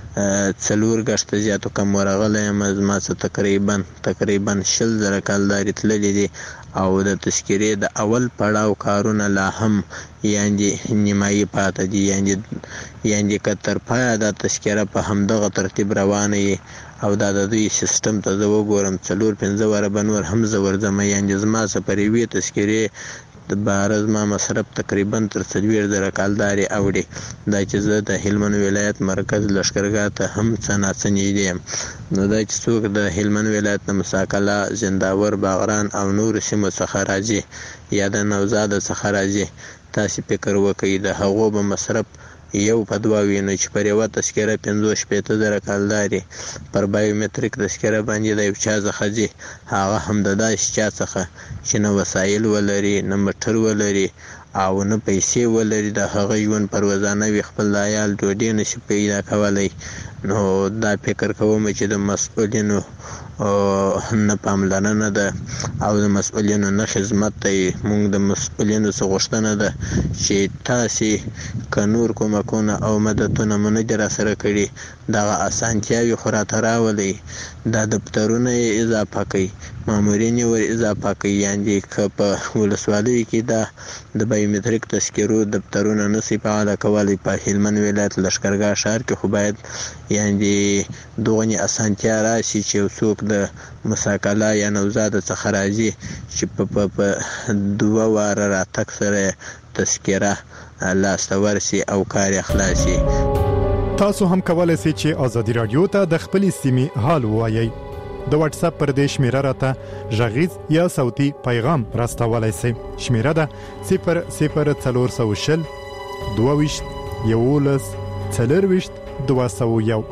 4 غشته زیاتو کم ورغلی یم زما څه تقریبا 20,000 کالدارې تللي دي او د تذکیرې د اول پړاو کارونه لا هم یعنې نیمایي پاته دي یعنې که تر پایه دا تذکیره په همدغه ترتیب روانه وي او دا د دوی سیستم ته زه وګورم 4-5 واره به نور هم زه ورځم یعنې زما څه پر یوې تذکیرې د بهر زما مصرف تقریبا تر 40,000 کالدارې اوړي دا چې زه د هلمند ولایت مرکز لښکرګاه ته هم څه ناڅه نږدې یم نو دا چې څوک د هلمند ولایت د مساکله زنداور باغران او نورو سیمو څخه راځي یا د نوزاده څخه راځي تاسې فکر وکړئ د هغو به مصرف یو په دوه وي نو چې پر یوه تذکره 50,000 کالدارې پر بایومټریک تذکره باندې د یو چا څخه ځي هغه هم د داسې چا څخه چې نه وسایل ولري نه موټر ولري او نه پیسې ولري د هغه ژوند پر روزانه وي خپل د عیال ډوډۍ نشي پیدا کولی نو دا فکر کوم چې د مسؤلینو نه پاملرنه ده او د مسؤلینو نه خدمت دی. موږ د مسؤلینو څخه غوښتنه ده چې تاسې که نور کومکونه او مددونه مو نه دي راسره کړي دغه اسانتیاوې خو راته راولئ. دا دفترونه یې اضافه کوي، مامورین یې ور اضافه کوي. یعنې که په ولسوالیو کې دا د بایومتریک تذکرو دفترونه نشي فعاله کولی، په هلمند ولایت لښکرګاه ښار کې خو باید یعنې دغنې اسانتیا راشي چې یو څوک د مساکله یا نوزاد څخه راځي چې په 2 واره راتګ سره تذکره لاسته ورسي او کار یې خلاص شي. تاسو هم کولای شئ چې ازادي رادیو ته د خپلې سیمې حال ووایئ. د واتس اپ پر دې شمیره راته غږیز یا صوتي پیغام راستولای شئ. شمیره ده 00420 22 11 4 201.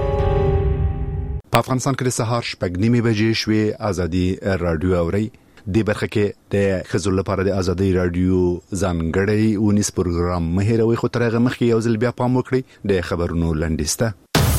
په افغانستان کې د سهار 6:30 بجې شوې. ازادي رادیو اوري د برخه کې د خزل لپاره د ازادي رادیو ځانګړی ونیس پروګرام مهیروي خو ترغه مخکې یو ځل بیا پام وکړي د خبرونو لنډیسته.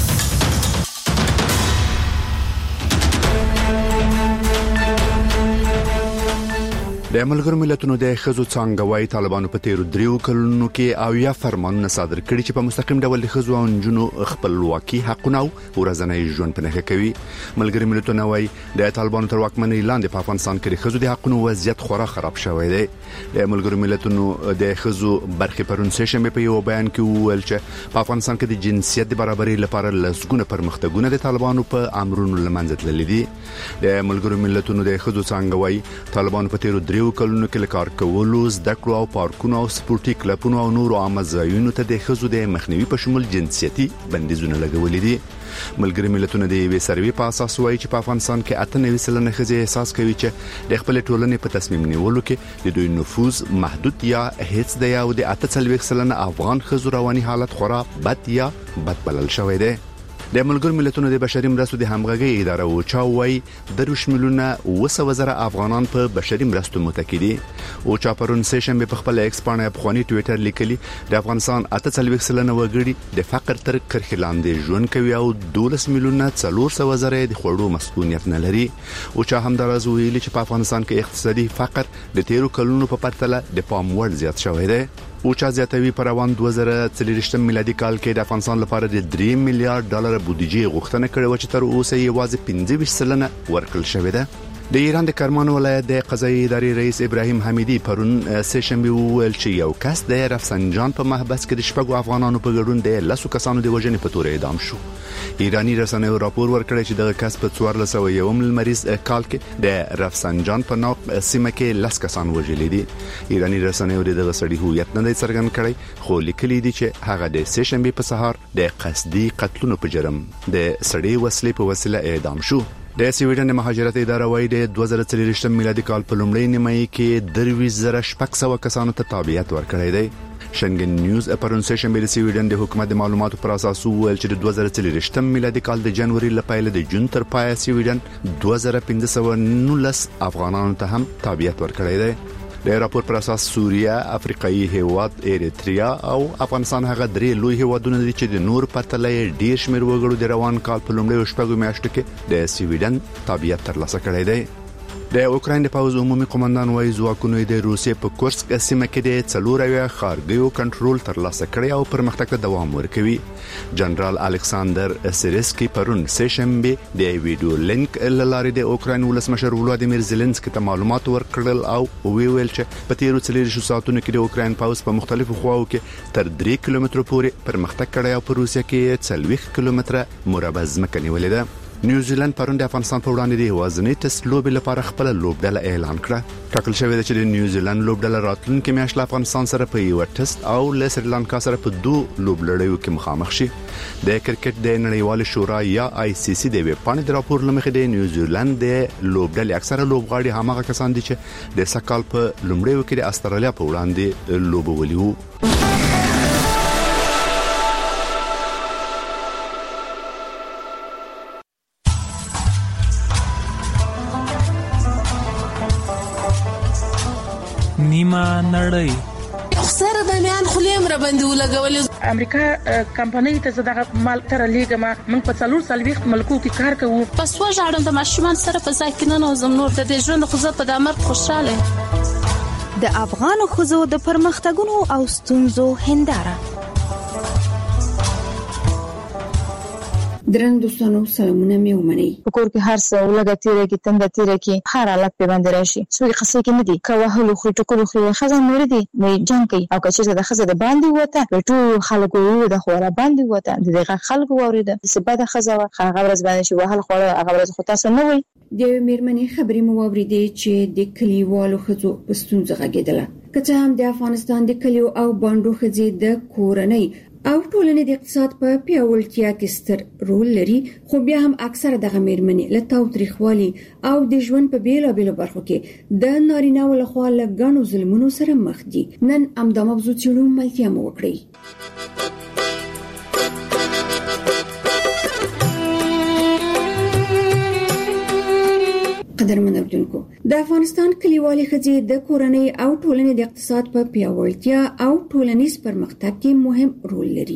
د ملګرو ملتونو د ښځو څانګوي طالبانو په تیرو 3 کلونو کې اویا فرمانونه صادر کړي چې په مستقیم ډول د ښځو او نجونو خپلواکي حقونه او ورځنی ژوند په نښه کوي. ملګرو ملتونو وايي د طالبانو تر واکمنۍ لاندې په افغانستان کې د ښځو د حقونو وضعیت خورا خراب شوی دی. د ملګرو ملتونو د ښځو برخې پرون سیشنبه په یو بیان کې وویل چې په افغانستان کې د جنسیت د برابرۍ لپاره لسګونه پرمختګونه د طالبانو په امرونو لمنځه تللي دي. د ملګرو ملتونو د ښځو څانګوي طالبانو په تیرو 3 کلونو کې لکار کولو زده کړو او پارکونو او سپورتي کلبونو او نورو عامه ځایونو ته د ښځو د مخنیوي په شمول جنسیتي بندیزونه لګولې دي. ملګري ملتونه د یوې سروې په اساس وایي چې په افغانستان کې 98% ښځې احساس کوي چې د خپل ټولنې په تصمیم نیولو کې د دوی نفوذ محدود یا هیڅ دی او د 48% افغان ښځو رواني حالت خورا بد یا بد بلل شوی دی. د ملګرو ملتونو د بشري مرستو د همغږي اداره اوچا وايي 2 ملیونه 200,000 افغانان په بشري مرستو متکی دي. اوچا پرون سیشنبه په خپل ایکس باندې افغاني ټوئیټر لیکلي د افغانستان 48% وګړي د فقر تر کرښې لاندې ژوند کوي او 12 ملیونه 400,000 د خوړو مسؤلیت نه لري. اوچا هم درازو ویلي چې په افغانستان کې اقتصادي فقر د 13 کلونو په پرتله د پام وړ زیات شوی دی. اوچا زیاتوي پر روان 2023 میلادي کال کې د افغانستان لپاره د 3 میلیارډ ډالر بودیجه غوښتنه کړې و چې تر اوسه یې واځي 25% ورکړل شوې ده. د ایران د کرمان ولایت د قضایي ادارې رئیس ابراهیم حمیدی پرون سیشنبه وویل چې یو کس د رفسنجان په محبس کې د شپږو افغانانو په ګډون د 10 کسانو د وژنې په تور اعدام شو. ایرانی رسنیو راپور ورکړی چې دغه کس په 1401 لمریز کال کې د رفسنجان په نوم سیمه کې 10 کسان وژلي دي. ایرانی رسنیو دغه سړي هویت نه څرګند کړی خو لیکلي دي چې هغه د سیشنبه په سهار د قصدي قتلونو په جرم د سړي وسلې په وسیله اعدام شو. د سویډن د مهاجرت اداره وايي د 2023 میلادي کال په لومړۍ نیمایي کې 23,600 کسانو ته تابعیت ورکړی دی. شنګن نیوز پرون سیشنبه د سویډن د حکومت د معلوماتو پر اساس ویل چې د 2023 میلادي کال د جنوري لپاره د جون تر پای سویډن 2519 افغانانو ته هم تابعیت ورکړی دی. د راپور پر اساس سوریه، افریقایي هیواد ایریتریا او افغانستان هغه درې لوی هیوادونه دي چې د نور په تله ډیر شمیر وګړو د روان کال په لومړیو شپږو میاشتو کې د سویډن تابعیت ترلاسه کړی دی. د اوکراین د پوز عمومي قومندان وايي ځواکونو د روسیې په کورسک سیمه کې د 4 خارګیو کنټرول ترلاسه کړی او پرمختګ ته دوام ورکوي. جنرال الکساندر سیریسکي پرون سیشنبه د ویډیو لینک لارې د اوکراین ولسمشر ولادیمیر زيلنسکي ته معلومات ورکړل او ویل چې په تیرو 4 ساعتونو کې د اوکراین پوز په مختلفو خواو کې تر 3 کیلومترو پورې پرمختګ کړی او په روسیه کې 40 کیلومتره مربع ځمکه نیولې ده. نیوزیلند پرون د افغانستان په وړاندې د وزنی ټیسټ لوبې لپاره خپل لوبډله اعلان کړه. ټاکل شوی دی چې د نیوزیلند لوبډله راتلونکي میاشت له افغانستان سره په یو ټیسټ او له سریلانکا سره په 2 لوبلړیو کې مخامخ شي. د کرکټ د نړیوال شورا یا ICC د ویب پاڼې د راپور لمخې د نیوزیلند د لوبډلې اکثره لوبغاړي همغه کسان دي چې د سکهال په لومړیو کې د استرالیا په وړاندې لوبولي وو. نیمه نړۍ خسر د میان خلیم را باندې ولګول امریکا کمپنۍ ته زداغه مال تر لیګه ما من په 4 ملکو کې کار کوو. پس وژاړم د ماشومان سره په ځای کې نه نوزم نور د دې ژوند خو زه په دامر خوشاله. د افغان ښځو د پرمختګونو او ستونزو هنداره. درنګ دوستانو سلامونه مې ومنئ. په کور کې هر څه ولګه تیره کې تنده تیره کې هر حالت په باندې راشي سوي قصې کې نه دي کوهلو خو ټکو خو خزان نور دي مې جنگ کوي او کچې د خزه د باندې وته په ټول خلکو د خو را باندې وته دغه خلکو وریده سبا د خزه هغه ورځ باندې شو وهل خو هغه ورځ خو تاسو نه وي د میرمنې خبرې مو واوریدې چې د کلیوالو خزو په ستونزه غږیدله کچې هم د افغانستان د کلیو او باندو خزې د کورنۍ او ټولنې د اقتصاد په پیاوړتیا کې ستر رول لري خو بیا هم اکثره د غمیرمنې له تاوتریخوالي او د ژوند په بیلابېلو برخو کې د نارینه‌و لخوا له ګڼو ظلمونو سره مخ دي. نن همدا موضوع څېړو ملتیا مو وکړئ. قدرمن اوریدونکو د افغانستان کلیوالي ښځې د کورنۍ او ټولنې د اقتصاد په پیاوړتیا او ټولنیز پرمختګ کې مهم رول لري.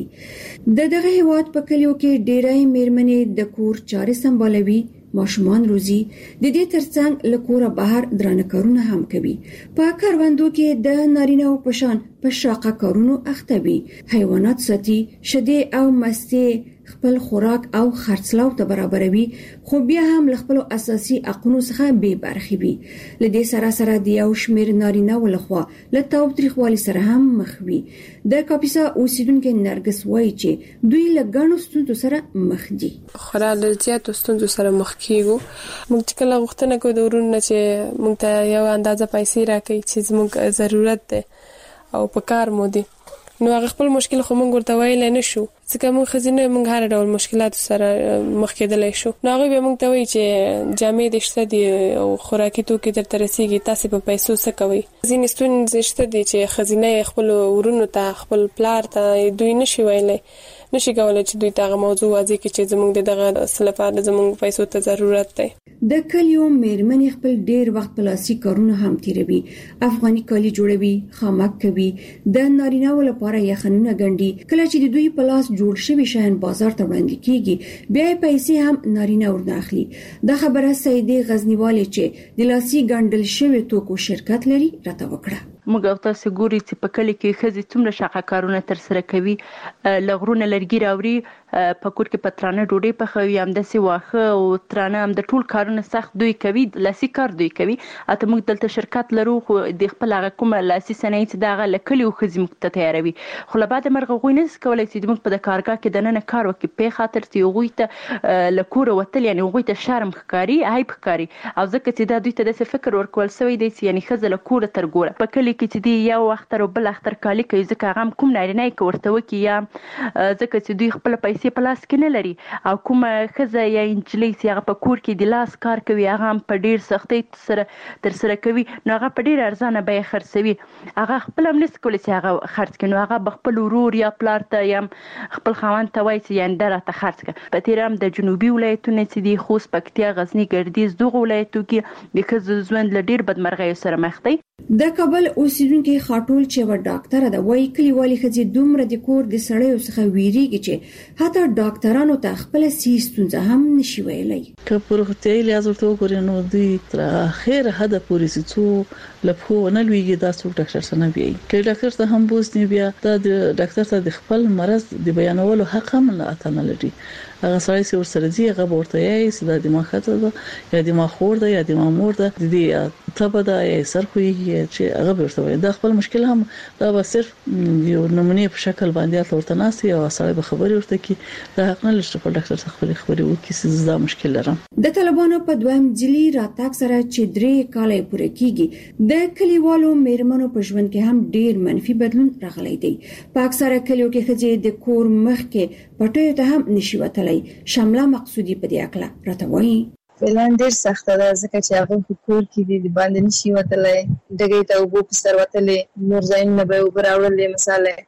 دغه هیواد په کلیو کې ډېرای میرمنې د کور چارې سمبالوي ماشومان روزي د دې ترڅنګ له کوره بهر درانه کارونه هم کوي. په کاروندو کې د نارینه‌و په شان په شاقه کارونو اخته وي حیوانات ساتي شیدې او مستې خپل خوراک او خرڅلاو ته برابروي خو بیا هم له خپل اساسي حقوقو څخه بې برخې وي. له دې سره سره د یو شمېر نارینه‌و لخوا له تاوتریخوالي سره هم مخ وي. د کاپیسا اوسیدونکو نرګس وایي چې دوی له ګڼو ستونزو سره مخ دي. خورا له زیاتو ستونزو سره مخ کیږو. موږ چې کله غوښتنه کوو د ورونو چې موږ ته یو اندازه پیسې راکړي چې زموږ ضرورت ده او په کار مو دي نو هغه خپل مشکل خو موږ ورته ویل نه شو ځکه موږ خزینه موږ هر ډول مشکلات سره مخ کېدلای شو. نو هغه به موږ ته وایي چې جامې د شته دي او خوراکي توکي درته رسیږي تاسو په پیسو څه کوي. ځینې ستونزې شته دي چې خزینه خپل ورونو ته خپل پلار ته دوی نشي ویلای نشي کولای چې دوی ته موضوع واضح کړي چې زموږ دغه سلفات زموږ پیسو ته ضرورت دی. د کلیو میرمنې خپل ډیر وخت په لاسي کارونه هم تیروي. افغاني کالي جوړوي خامک کوي د نارینه‌و لپاره یخنونه ګنډي کله چې د دوی په لاس جوړ شوی شیان بازار ته وړاندې کیږي بیا پیسې هم نارینه ورنه اخلي. دا خبره سیدې غزنیوالي چې د لاسي ګنډل شوی توکو شرکت لري راته وکړه. موږ تاسو ګوري چې په کلی کې خزې څومره شاقه کارونه تر سره کوي لغرونه لرګي راوړي په کور کې پترانه ډوډۍ پخوي هم د سی واخه او ترانه هم د ټول کارونه سخت دوی کوي لاسي کار دوی کوي. اته موږ دلته شرکت لرو خو د خپل هغه کومه لاسي صنایع چې دغه لکلی خزې موږ ته تیاروي خو له بعد مرغه غوي نه کولای چې موږ په د کارګاه کې د نن کار وکړي په خاطر چې غوي ته لکوره وتل یعنی غوي ته شرم ښکاری عیب ښکاری او ځکه چې دا دوی ته د فکر ورکول سوی دی چې یعنی خزه لکوره تر ګوره په کلی کې چې دی یو وخت او بل اختر کالی کوي ځکه هغه کوم نارینه کې ورته وکي یا ځکه چې دوی خپل پیسې په لاس کې نه لري او کومه خزه یا انجلۍ چې هغه په کور کې د لاس کار کوي هغه په ډیر سختۍ سره تر سره کوي نو هغه په ډیر ارزانه بیه خرڅوي هغه خپل هم نس کولی چې هغه خرڅ کړي نو هغه خپل ورور یا پلار ته یا خپل خاوند ته وایي چې یعنی درته خرڅ کړه. په تیر هم د جنوبي ولایتونو چې دی خوست پکتیا غزنی ګردیز دغه ولایتو کې د خزو ژوند له ډیر بدمرغۍ سره مخ دی. د کابل اوسیدونکو خاطول چې و ډاکټر د وای کلیوالي خځې دومره د کور د سړیو څخه ویریږي چې حتی ډاکټرانو ته خپل سیستم هم نشي ویلای. که پرختي لیاز ورته وګورئ نو دوی تر اخر حد پورې څو لپو نه لويږي دا څو ډاکټر سره بي کې ډاکټر ته هم بوز نه بیا دا د ډاکټر ته د خپل مرض د بیانولو حق هم نه اتنه لري. هغه سړی چې ورسره دی هغه ورته یې چې د دماغ خطر ده یا دماغ خور ده یا دماغ مور ده د دې تبه ده یا سر کوي چې هغه ورته وي دا خپل مشکل هم دا به صرف یو نمونه په شکل باندې ورته ناسي او سړی به خبري ورته کی دا حق نه لري په ډاکټر څخه خبري وکړي چې دا مشکل لرم. د طالبانو په دویم ځلي راتګ سره چې 3 کال پوره کیږي د کلیوالو میرمنو په ژوند کې هم ډیر منفي بدلون راغلی دی. په اکثره کلیو کې خځې د کور مخ کې پټیو ته هم نشي وتلای. شامله مقصودی په دې اکله راته وایي فعلا ډیر سخت ده ځکه چې هغه په کور کې دي باندې نشي وتلای دغه ته وبو په سر وتلې نور ځین نه به وبراولې مثلا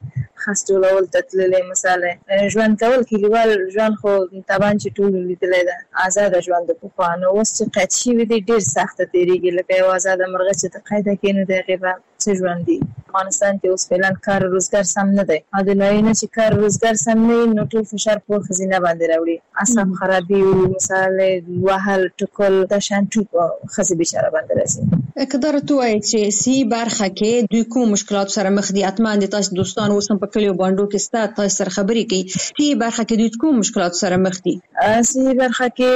خاص ټولول تتللې مثلا ژوند کول کلیوال ژوند خو طبعا چې ټول لیدلې ده آزاد ژوند په خوانه اوس چې قید شي وي ډیر سخت تیریږي لکه یو آزاد مرغه چې قاعده کینو دغه څه ژوند دي افغانستان کې اوس فعلا کار روزګار سم نه دی او د نه چې کار روزګار سم نه نو ټول فشار په خزینه باندې راوړي اصاب خرابي او مثلا وهل ټکل د شانټو خزي بشاره باندې راځي کدار توای چې سی برخه کې دوی کوم مشکلات سره مخ دي اتمن د تاسو دوستان اوس په کلیو باندې کې ستاسو تاسو سره خبرې کوي سی برخه کې دوی کوم مشکلات سره مخ دي سی برخه کې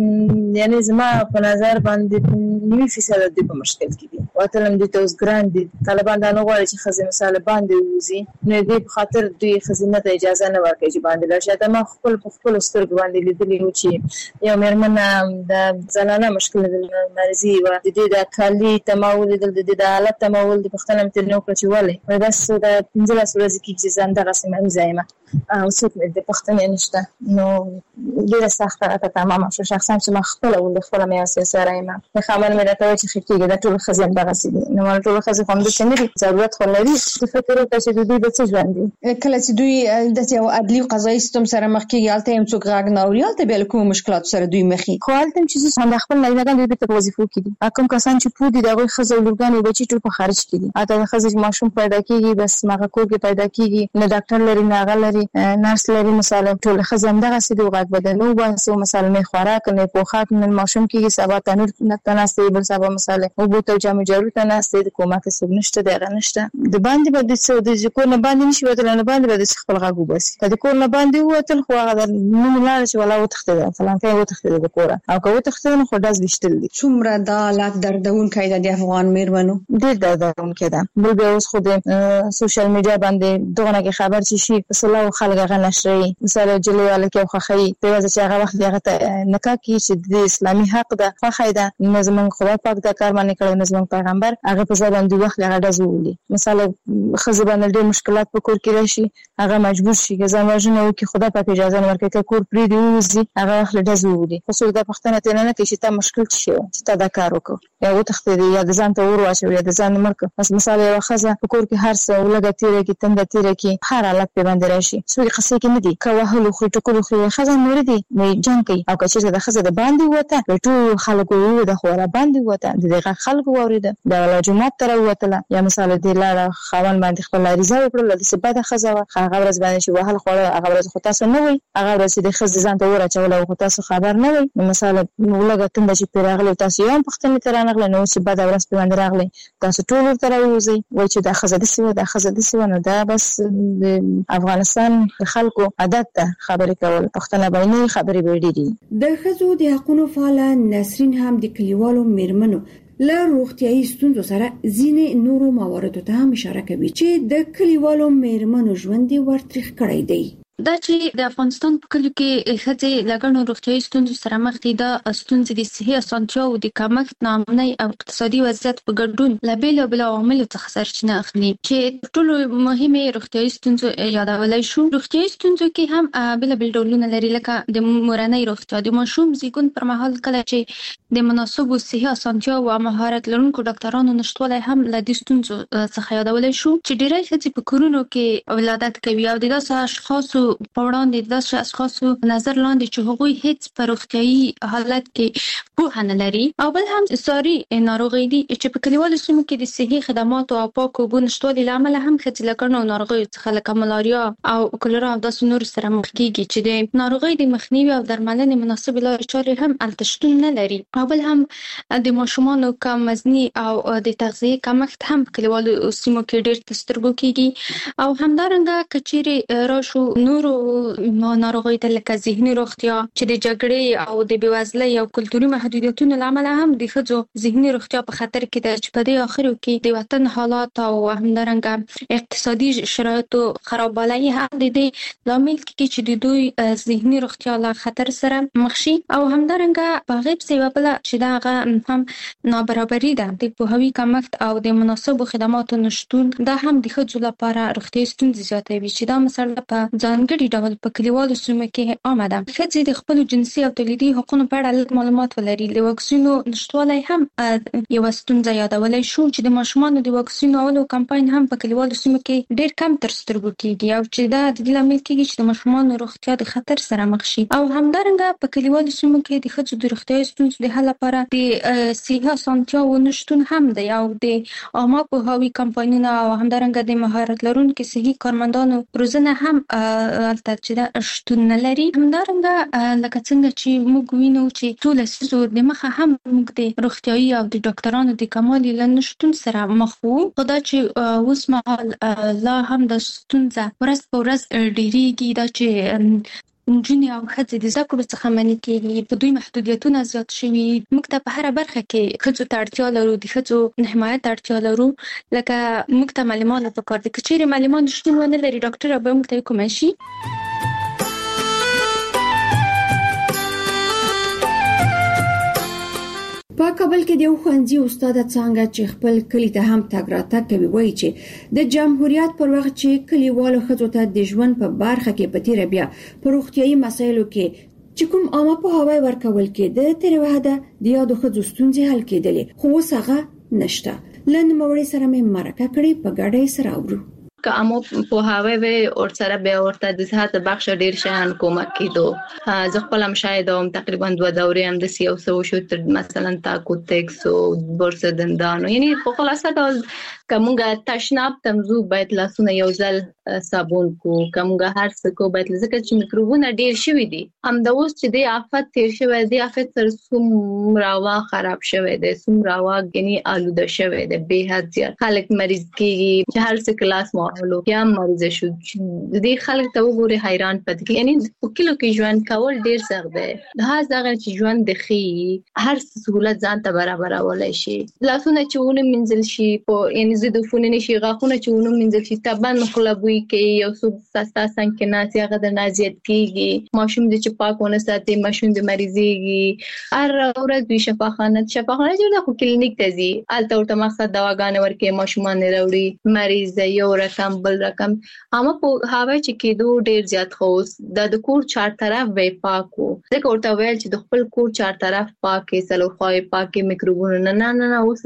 یعنی زما په نظر باندې 9% د مشکل کې دي واتلم د توس ګراند دي طالبان دا نه غواړي چې خزي مثال باندې وزي نو دې په خاطر دوی خزینه ته اجازه نه ورکوي چې باندې لږه د ما خپل سترګ باندې لیدلې و چې یو مرمنه د زنانه مشکل د مرزي و د دې د کالي تماول د دې د حالت تماول د پښتنه متر نو کړی ولې بس د 15 ورځې کې چې زنده رسمه زایمه او څوک د پښتنه نشته نو ډیره سخته راته تمامه شو شخصا چې ما خپل ول خپل مې اساسه رايمه د خبر مې راته چې خکېږي د ټول خزم دغه سي نو ټول خزم هم د شنري ضرورت خو لري چې فکر وکړي چې دوی د څه ژوند دي کله چې دوی د یو عدلي قضایي سیستم سره مخ کېږي البته هم څوک غاګ نه اوري ته بل کوم مشکلات سره دوی مخې خو البته چې هم خپل نه لګان دوی په وظیفو کې دي کوم کسان چې پودي دغه خزو لورګان بچي ټول په خارج کې دي اته خزې ماشوم پیدا کیږي بس ماغه کور کې پیدا کیږي نه ډاکټر لري نه غلري نرس لري مثلا ټول خزم دغه سي دوه غاګ بدنو باسو مثلا می خوراک نه پوخات نه ماشوم کېږي سبا تنور نه تناسته بل سبا مثلا او بوتل جامو جوړ تناسته د کومه څه نشته دغه نشته د باندې بده څه د کو نه باندې نشي وتل نه باندې بده خپل غاګو بس کله کو نه باندې وتل خو هغه نو لاړ شي ولا وتخته فلان کې وتخته د کوره او کو وتخته نو خو داس بشتل دي څومره د حالات دردون کایده د افغان میرمنو ډېر دردون کېده بل به اوس خو د سوشل میډیا باندې دغه خبر چې شي په سلام خلک غنشري مثلا جلواله کې خوخي په وجه چې هغه وخت هغه نکاح کې چې د اسلامي حق د خوخي د نظم خدای پاک د کار باندې کړو نظم پیغمبر هغه په ځای باندې وخت هغه دزولي مثلا خزبان ډېر مشکلات په کور کې راشي هغه مجبور شي چې زموږ نو کې خدای پاک اجازه نه ورکړي کور پری دی وزي هغه وخت دزولي خو څو د پښتنه ته نه کې چې تا مشکل شي چې تا دا کار وکړي یا وتخته دی یا د ځان ته ور واچو یا د ځان مرګ بس مثلا یو خزه په کور کې هر څه ولګه تیرې کې تند تیرې کې هر حالت په باندې راشي څو قصې کې نه دي کوهلو خو ټکو خو خزه نور دي مې جنگ کوي او که چې د خزه د باندې وته ټول خلکو یو د خوره باندې وته دغه خلکو وریده د جمعه تر وته یا مثلا د لار خوان باندې خپل ریزه وکړل د سبا د خزه هغه ورځ باندې چې وهل خوره هغه ورځ خو تاسو نه وي هغه ورځ د خزه ځان ته ورچول او تاسو خبر نه وي مثلا ولګه تند چې پیراغله تاسو یو پښتني ترانغله نو چې بعد ورځ په باندې راغله تاسو ټول تر وځي وای چې د خزه د سیو د خزه د سیو نو دا بس د افغانستان خلکو عادت ته خبرې کول پښتنه باندې خبرې وړي دي د خزو د حقوقو فعال نسرین هم د کلیوالو میرمنو له روغتيایي ستونزو سره ځینې نورو مواردو ته هم اشاره کوي چې د کلیوالو میرمنو ژوند ورترخ کړی دی دا چې د افغانستان په کلیو کې ښځې لګڼو روغتیایي ستونزو سره مخ دي دا ستونزې د صحي اسانتیاوو د کمښت ناامنۍ او اقتصادي وضعیت په ګډون له بېلابېلو عواملو څخه سرچینه اخلي چې ټولو مهمې روغتیایي ستونزو یادولی شو روغتیایي ستونزو کې هم بېلابېل ډولونه لري لکه د مورنۍ روغتیا د ماشوم زیږون پر مهال کله چې د مناسبو صحي اسانتیاوو او مهارت لرونکو ډاکټرانو نشتوالی هم له دې ستونزو څخه یادولی شو چې ډېری ښځې په کورونو کې ولادت کوي او د داسې اشخاصو په وړاندې داسې اشخاصو نظر لاندې چې هغوی هیڅ په روغتیایي حالت کې پوهه نه لري او بل هم ساري ناروغۍ دي چې په کلیوالو سیمو کې د صحي خدماتو او پاکو اوبو نشتوالي له امله هم ښځې له ګڼو ناروغیو څخه لکه ملاریا او کولرا او داسې نورو سره مخ کېږي چې د ناروغۍ د مخنیوي او درملنې مناسبې لارې چارې هم هلته شتون نه لري او بل هم د ماشومانو کم وزني او د تغذیې کمښت هم په کلیوالو سیمو کې ډېر په سترګو کېږي او همدارنګه که چیرې راشو نورو ناروغیو ته لکه ذهني روغتیا چې د جګړې او د بېوزلۍ او کلتوري محدودیتونو له امله هم د ښځو ذهني روغتیا په خطر کې ده چې په دې اخرو کې د وطن حالات او همدارنګه اقتصادي شرایطو خرابوالی هم د دې لامل کېږي چې د دوی ذهني روغتیا له خطر سره مخ شي او همدارنګه په هغې پسې یوه بله چې د هغه هم نابرابري ده د پوهاوي کمښت او د مناسبو خدماتو نشتون دا هم د ښځو لپاره روغتیایي ستونزې زیاتوي چې دا مسله په ځاني ځانګړي ډول په کلیوالو سیمو کې عامه ده. ښځې د خپل جنسي او تولیدي حقوقو په اړه لږ معلومات ولري. د واکسینو نشټوالی هم یو ستونزه یادولای شو چې د ماشومانو د واکسینولو کمپاین هم په کلیوالو سیمو کې ډېر کم تر سترګو کیږي او چې دا د دې لامل کیږي چې د ماشومانو روغتیا د خطر سره مخ شي. او همدارنګه په کلیوالو سیمو کې د ښځو د روغتیايي ستونزو د حل لپاره د صحي اسانتیاوو نشتون هم دی او د عامه پوهاوي کمپاینونه او همدارنګه د مهارت لرونکو صحي کارمندانو روزنه هم البته چې دا شتون نه لري. همدارنګه لکه څنګه چې موږ وینو چې ټول لسیزو د مخه هم موږ د روغتیايي او د ډاکټرانو د کمالي له نشتون سره مخ وو. خو دا چې اوس مهال لا هم د ستونزه ورځ په ورځ ډېریږي دا چې نجونې او ښځې د زده کړو څخه منع کېږي، په دوی محدودیتونه زیات شوي. موږ ته په هره برخه کې ښځو ته اړتیا لرو، د ښځو حمایت اړتیا لرو. لکه موږ ته معلمان پکار دي، که چیرې معلمان شتون ونه لري ډاکټر به موږ ته کومه شي. په کابل کې د یو ښوونځي استاد څنګه چې خپل کلی ته هم تګ راتګ کوي وایي چې د جمهوریت پر وخت چې کلیوالو ښځو ته د ژوند په برخه کې په تیره بیا په روغتیايي مسایلو کې چې کوم عامه پوهاوی ورکول کېده تر وهده د یادو ښځو ستونزې حل کېدلې، خو اوس هغه نشته. لن موړې سره مې مرکه کړې په ګډه یې سره اورو. که امو پوهاوی وي او سره به ورته د صحت بخش ډیر شان کومک کیدو. زه خپل هم شاید تقریبا 2 دورې هم د سیاسو شو تر مثلا تاکو تکس او برس دندانو، یعنی په خلاصه ډول کومګه تشناب تمزو باید لاسونه یو ځل صابون کو، کومګه هر څه کو باید ځکه چې میکروبونه ډیر شوي دي. هم د اوس چې د آفت تیر شوی دی، آفت سره څومره خراب شوی دی، څومره یعنی آلوده شوی دی، به حد زیات خلک مریض کیږي چې هر څه کلاس ماحول یا مریض شو. د خلک ته وګوري حیران پاتې کیږي، یعنی په کلو کې ژوند کول ډیر سخت دی. دا ځکه چې ژوند د خي هر سہولت ځان ته برابرولای شي. لاسونه چې ونه منځل شي په یعنی زیدفونه نشي، غاښونه چې ونه منځل شي تبان خلبوي کې یو څو سستا څنګه ناس هغه د نازیت کیږي. ماشوم د چې پاکونه ساتي، ماشوم د مریضيږي. هر ورځ د شفاخانه جوړه خو کلینیک ته ځي، الته ورته مقصد دواګانې ورکې، ماشومان راوړي، مریض یو رقم بل رقم. اما په هاوی چې کېدو ډیر زیات خوس د کور چار طرف وې پاکو، ځکه ورته ویل چې د خپل کور چار طرف پاکې سلوخای پاکې میکروبونه نه اوس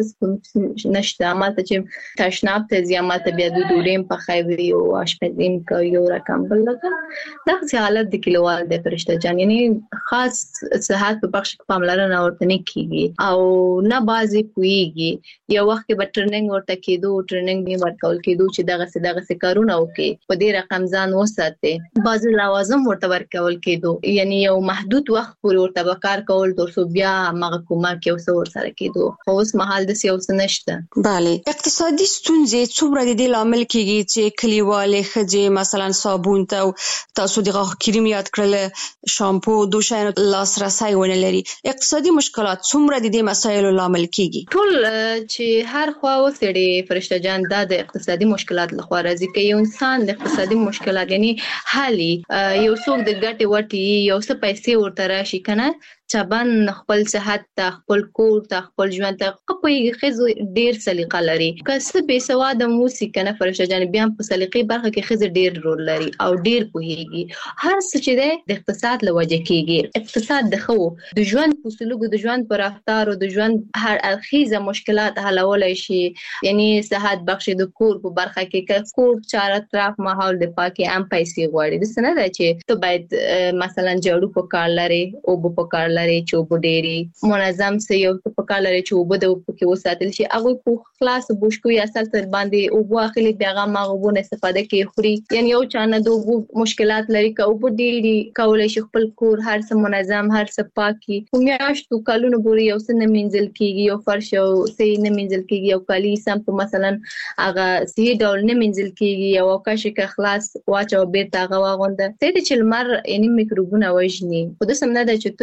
نشته. ماته چې تشناب ته زیامت بیا د ډوډۍ په خوي او اشپزیم کوي یو رقم بل رقم. دا حالت د کلیوال د فرشته جان یعنی خاص صحت په بخش کې پاملرنه ورته نه کیږي او نه بازي پويږي. یو وخت کې به ټریننګ ورته کېدو، ټریننګ به ورکول کېدو چې دغه کارونه وکي، په دې رقم ځان وساتي. بعض لوازم ورته ورکول کېدو، یعنی یو محدود وخت پورې ورته کار کول ترڅو بیا هغه کومک یو څه ورسره کېدو. خو اوس مهال د سیاست نشته. بله، اقتصادي ستونزې څومره د دې لامل کېږي چې کلیوالې ښځې مثلا صابون ته تاسو د غاښ کریم یاد کړل، شامپو، دوشاین لاسرسي ونه لري. اقتصادي مشکلات څومره د دې مسایلو لامل کېږي؟ ټول چې هر خوا وسړي فرشته جان د اقتصادي مشکلات لخوا راځي. کې یو انسان د اقتصادي مشکلات یعنی حالي یو څوک د ګټي وټي یو څه پیسې ورته راشي کنه چابان خپل صحت ته، خپل کور ته، خپل ژوند ته خپل خزو ډیر سلیقه لري. که څه بے سواد موسی کنه فرشته جان بیا په سلیقې برخه کې خزو ډیر رول لري او ډیر پوهیږي. هر څه چې د اقتصاد لوجه کېږي. اقتصاد د خو د ژوند په سلوک، د ژوند پر رفتار او د ژوند هر اړخیزه مشکلات حلولای شي. یعنی صحت بخش د کور په برخه کې کور چار طرف ماحول د پاکي ام پیسې غواړي. د سنه ده چې ته باید مثلا جوړو په کار لري او په کار لري چې وبډيري منظم سي یو په کار لري چې وبد او په وساتل شي. هغه په خلاص بوشکو یا اصل تر باندې او واخلي بیاغه ماغبونه استفاده کوي خوري. یعنی یو چانه دوه مشکلات لري که وبډيري کولای شي خپل کور هر څه منظم، هر څه پاکي. میاشتو کلونو پورې یو څه نه منځل کیږي، یو فرش او سي نه منځل کیږي، یو کالي سم په مثلا هغه سي ډول نه منځل کیږي، یو کاش کې خلاص واچو بیرته هغه واغونده سي چې لمر یعنی میکروبونه وژني. خو د سم نه ده چې ته یو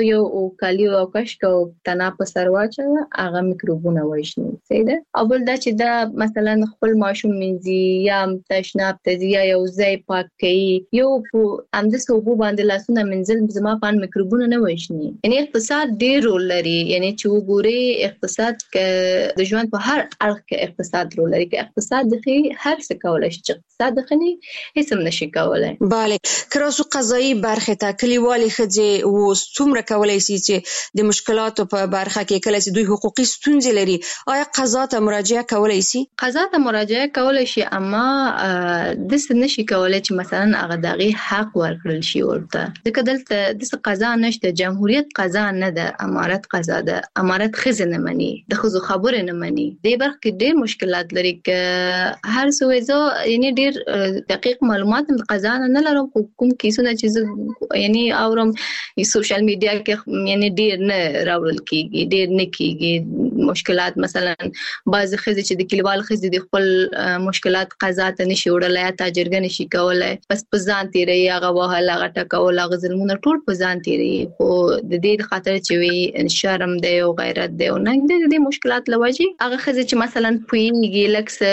کالی او کشک او تنا په سر واچو هغه میکروبونه وژني سیده او بل دا چې دا مثلا خپل ماشوم منځي یا تشناب ته یا یو ځای پاک کوي یو په اند صوبو باندې لاسونه منځل زما په میکروبونه نه وژني یعنی اقتصاد ډیر رول لري یعنی چې وګوري اقتصاد ک د ژوند په هر اړخ کې اقتصاد رول لري کې اقتصاد د هر څه کولای شي اقتصاد د خني هیڅ هم نشي کولای bale کراسو قضایي برخه ته کلیوالي خځې و څومره کولای شي چې د مشکلاتو په برخه کې کله چې دوی حقوقي ستونزې لري آیا قضا ته مراجعه کولای شي قضا ته مراجعه کولای شي اما د څه نشي کولای چې مثلا هغه دغه حق ورکړل شي ورته ځکه دلته د قضا نشته جمهوریت قضا نه ده امارت قضا ده امارت خزنه مني د خزو خبره نه مني د برخه کې ډېر مشکلات لري ک هر څه زه یعنی ډېر دقیق معلومات قضا نه لرم کوم کیسونه چې یعنی اورم سوشل میډیا کې یعنی ډېر نه راول کیږي ډېر نه کیږي مشکلات مثلا بعض خزې چې د کلیوال خزې د خپل مشکلات قضا ته نشي وړلای یا تاجرګ نشي کولای بس په ځان تیری هغه وهله هغه ټکول هغه ظلمونه ټول په ځان تیری خو د دې خاطر چې وي شرم دی او غیرت دی او نه د دې مشکلات لوجي هغه خزې چې مثلا پویږي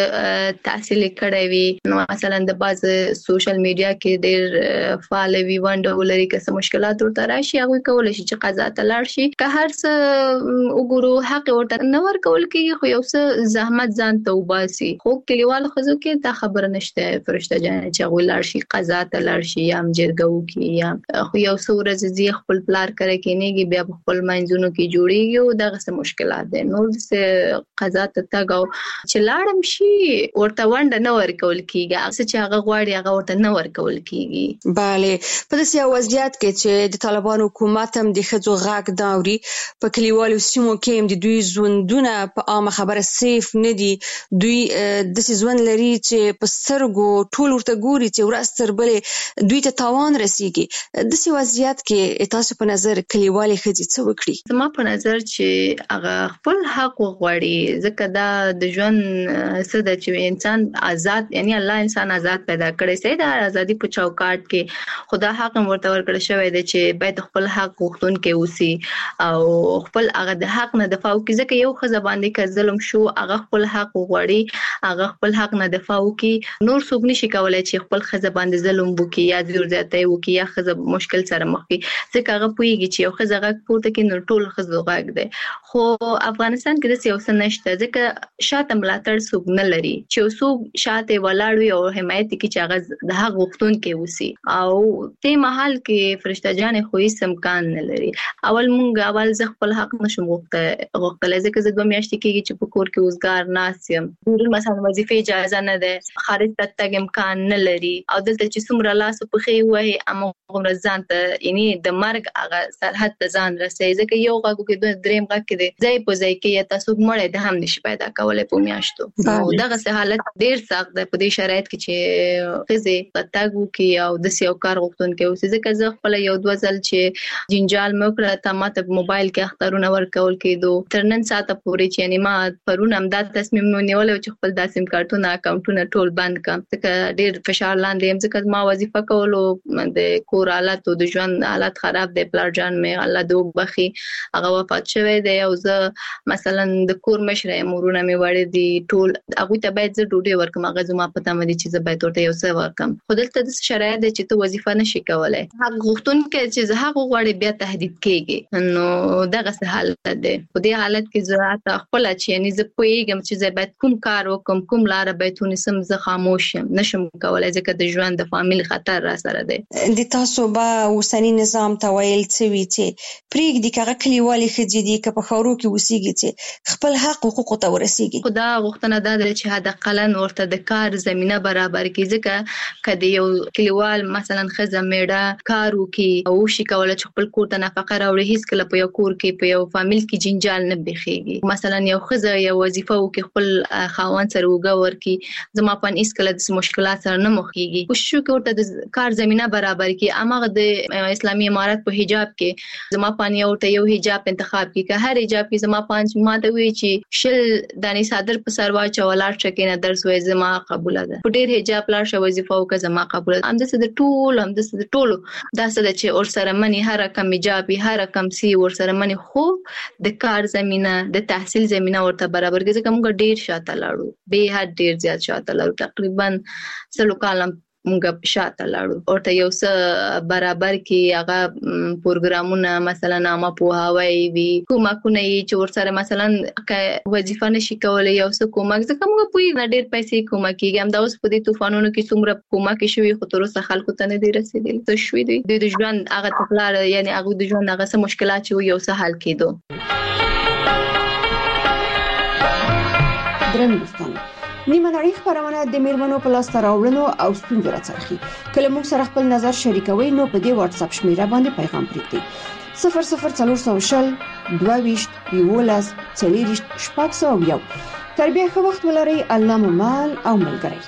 لکه تحصیل کړی وي نو مثلا د بعض سوشل میډیا کې ډېر فعال وي ونډه ولري که مشکلات ورته راشي هغه کولای شي چې قضا ته لاړ شي که هر څه وګورو حق ورته نه ورکول کېږي خو یو څه زحمت ځان ته وباسي خو کلیوال خزو کې دا خبره نشته فرشته جان چې هغه لاړ شي قضا ته لاړ شي یا جرګو کې یا خو یو څو ورځې زی خپل پلار کرے کېنیږي بیا خپل منځونو کې جوړیږي او دغه څه مشکلات دي نو څه قضا ته تاګو چې لاړم شي ورته ونډه نه ورکول کېږي هغه چې هغه غواړي هغه ورته نه ورکول کېږي bale په داسې وضعیت کې چې د طالبانو حکومت هم د خځو غاګ داوري په کلیوالو سیمو کې هم د دوی ژوندونه په عامه خبره سیف نه دي دوی د ژوند لري چې په سترګو ټول ورته ګوري چې ورستر بلې دوی ته تاوان رسیږي د سی وضعیت کې تاسو په نظر کلیوالي خځې څه وکړي زما په نظر چې هغه خپل حق وغواړي ځکه دا د ژوند څه د چې انسان آزاد یعنی الله انسان آزاد پیدا کړی سي دا ازادي په چوکاټ کې خدا حق ورته ورکړی شوی دی چې باید خپل حق غوښتونکي اوسي او خپل هغه د حق نه دفاع وکړي ځکه یو خزه باندې که ظلم شو هغه خپل حق وغواړي هغه خپل حق نه دفاع وکړي نور څوک نشي کولای چې خپل خزه باندې ظلم وکړي یا زور زیاتی وکړي یا خزه مشکل سره مخ کړي ځکه هغه پوهیږي چې یو خزه غږ پورته کوي نو ټول خزو غږ دی خو افغانستان کې د سیاست نشته ځکه شاته ملاتړ څوک نه لري چې څوک شاته ولاړ وي او حمایت کوي چې هغه د حق غوښتونکي اوسي او ته محل کې فرشته جان خو هیڅ امکان نه لري اول زه خپل حق نشم غوښتل ځکه زه 2 میاشتې کېږي چې په کور کې اوسګار ناسم ډېر مثلا وظیفه اجازه نه ده خارج ته تګ امکان نه لري او دلته چې څومره لاس په خې وای اما عمر ځان ته یعنی د مرګ هغه سرحد ته ځان رسي ځکه یو غږ کې دریم غږ کې ځای په ځای کې تاسو مړې د هم نشي پیدا کولای په میاشتو دغه حالت ډېر سخت ده په دې شرایط کې چې خزه تاګو کې او د سیو کار غوښتونکي او ځکه زه خپل یو دوه ځل چې جنجال مکړه ته ماته موبایل کې اخترونه ورکول کېدو تر نن ساعته پورې چې یعنی ما پرون هم دا تصمیم نیول چې خپل د سیم کارتونه اکاونټونه ټول بند کړم ځکه ډېر فشار لاندې هم ځکه ما وظیفه کولو د کور حالت او د ژوند حالت خراب دی پلار جان مې الله دې وبخي هغه وفات شوی دی او زه مثلا د کور مشره مورونه مې وړي دي ټول هغه ته باید زه ډوډۍ ورکم هغه زما پته مې دي چې زه باید ورته یو څه ورکم خو دلته د شرایط چې ته وظیفه نشي کولای حق غوښتونکي چې زه حق غواړي بیا تهدید کېږي نو دغه څه حالت دی په دې حالت کې زه خپل چې یعنی زه پوهیږم چې زه باید کوم کار وکم کوم لار باید ونیسم زه خاموش نشم کولای ځکه د ژوند د فامیل خطر را سره دی د تاسو به اوسنی نظام تویل څه وی چې پریږدي کغه کلیوالي خځې دي که په خارو کې وسیږي چې خپل حق حقوق ته ورسیږي خدا غوښتنه ده چې حد اقل ورته د کار زمينه برابر کړي ځکه کله یو کلیوال مثلا خزه میړه کار وکي او شي کولای چې خپل کور ته نفقه راوړي هیڅ کله په یو کور کې په یو فامیل کې جنجال نه بخي مخېږي. مثلا یو خزه یو وظیفه وکي خپل خاوند سره وګور کی زما په ان اسکل د مشکلات سره نه مخېږي. کوشش وکړه د کار زمينه برابر کی. امغه د اسلامي امارات په حجاب کې زما پانی او ته یو حجاب انتخاب کی که هر حجاب کې زما 5 ماده وی چې شل دانی صادر په سروا چولار چکینه درس وې زما قبول ده. په ډېر حجاب لار شو وظیفه او که زما قبول ده. ام د ټول دا څه د چې اور سره منی هر کم حجاب هر کم سی اور سره منی خو د کار زمينه د تحصیل زمينه ورته برابر کې ځکه موږ ډېر شاته لاړو به حد ډېر زیات شاته لاړو تقریبا سلو کالم موږ شاته لاړو ورته یو څه برابر کې هغه پروګرامونه مثلا نامه پوهاوی وی کومکونه چې ور سره مثلا وظیفه نشي کولای یو څه کومک ځکه موږ په ډېر پیسې کومک کیږي هم دا اوس په دې طوفانونو کې څومره کومک شوی خو تر اوسه خلکو ته نه دی رسیدلی څه شوی دی د ژوند هغه تکلار یعنی هغه د ژوند هغه څه مشکلات چې یو څه حل کېدو. درنو دوستانو نیمه نړۍ خبرونه د میرمنو په لاس راوړنو او ستونزو راڅرخي. کله موږ سره خپل نظر شریکوي نو په دې واتس اپ شمیره باندې پیغام پریږدئ 00400 22 11 40 شپږ تر بیا ښه وخت ولرئ. الله مو مال او ملګری.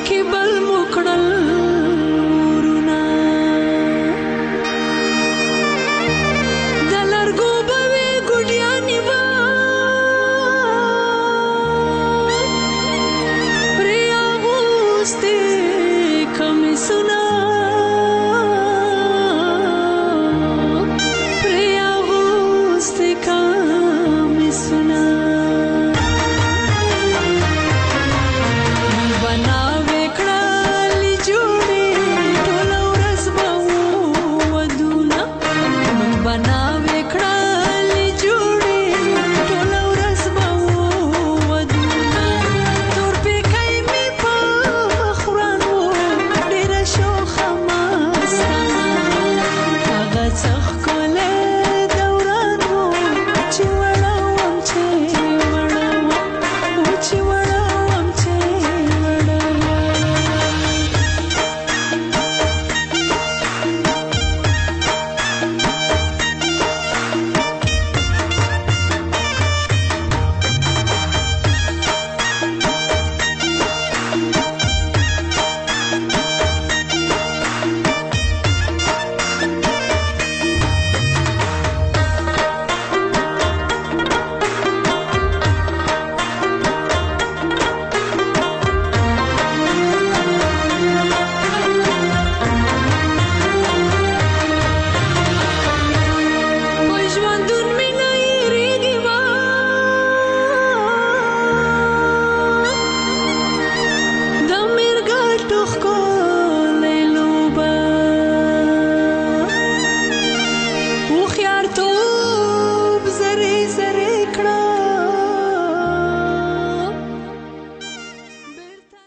کې بل مکړل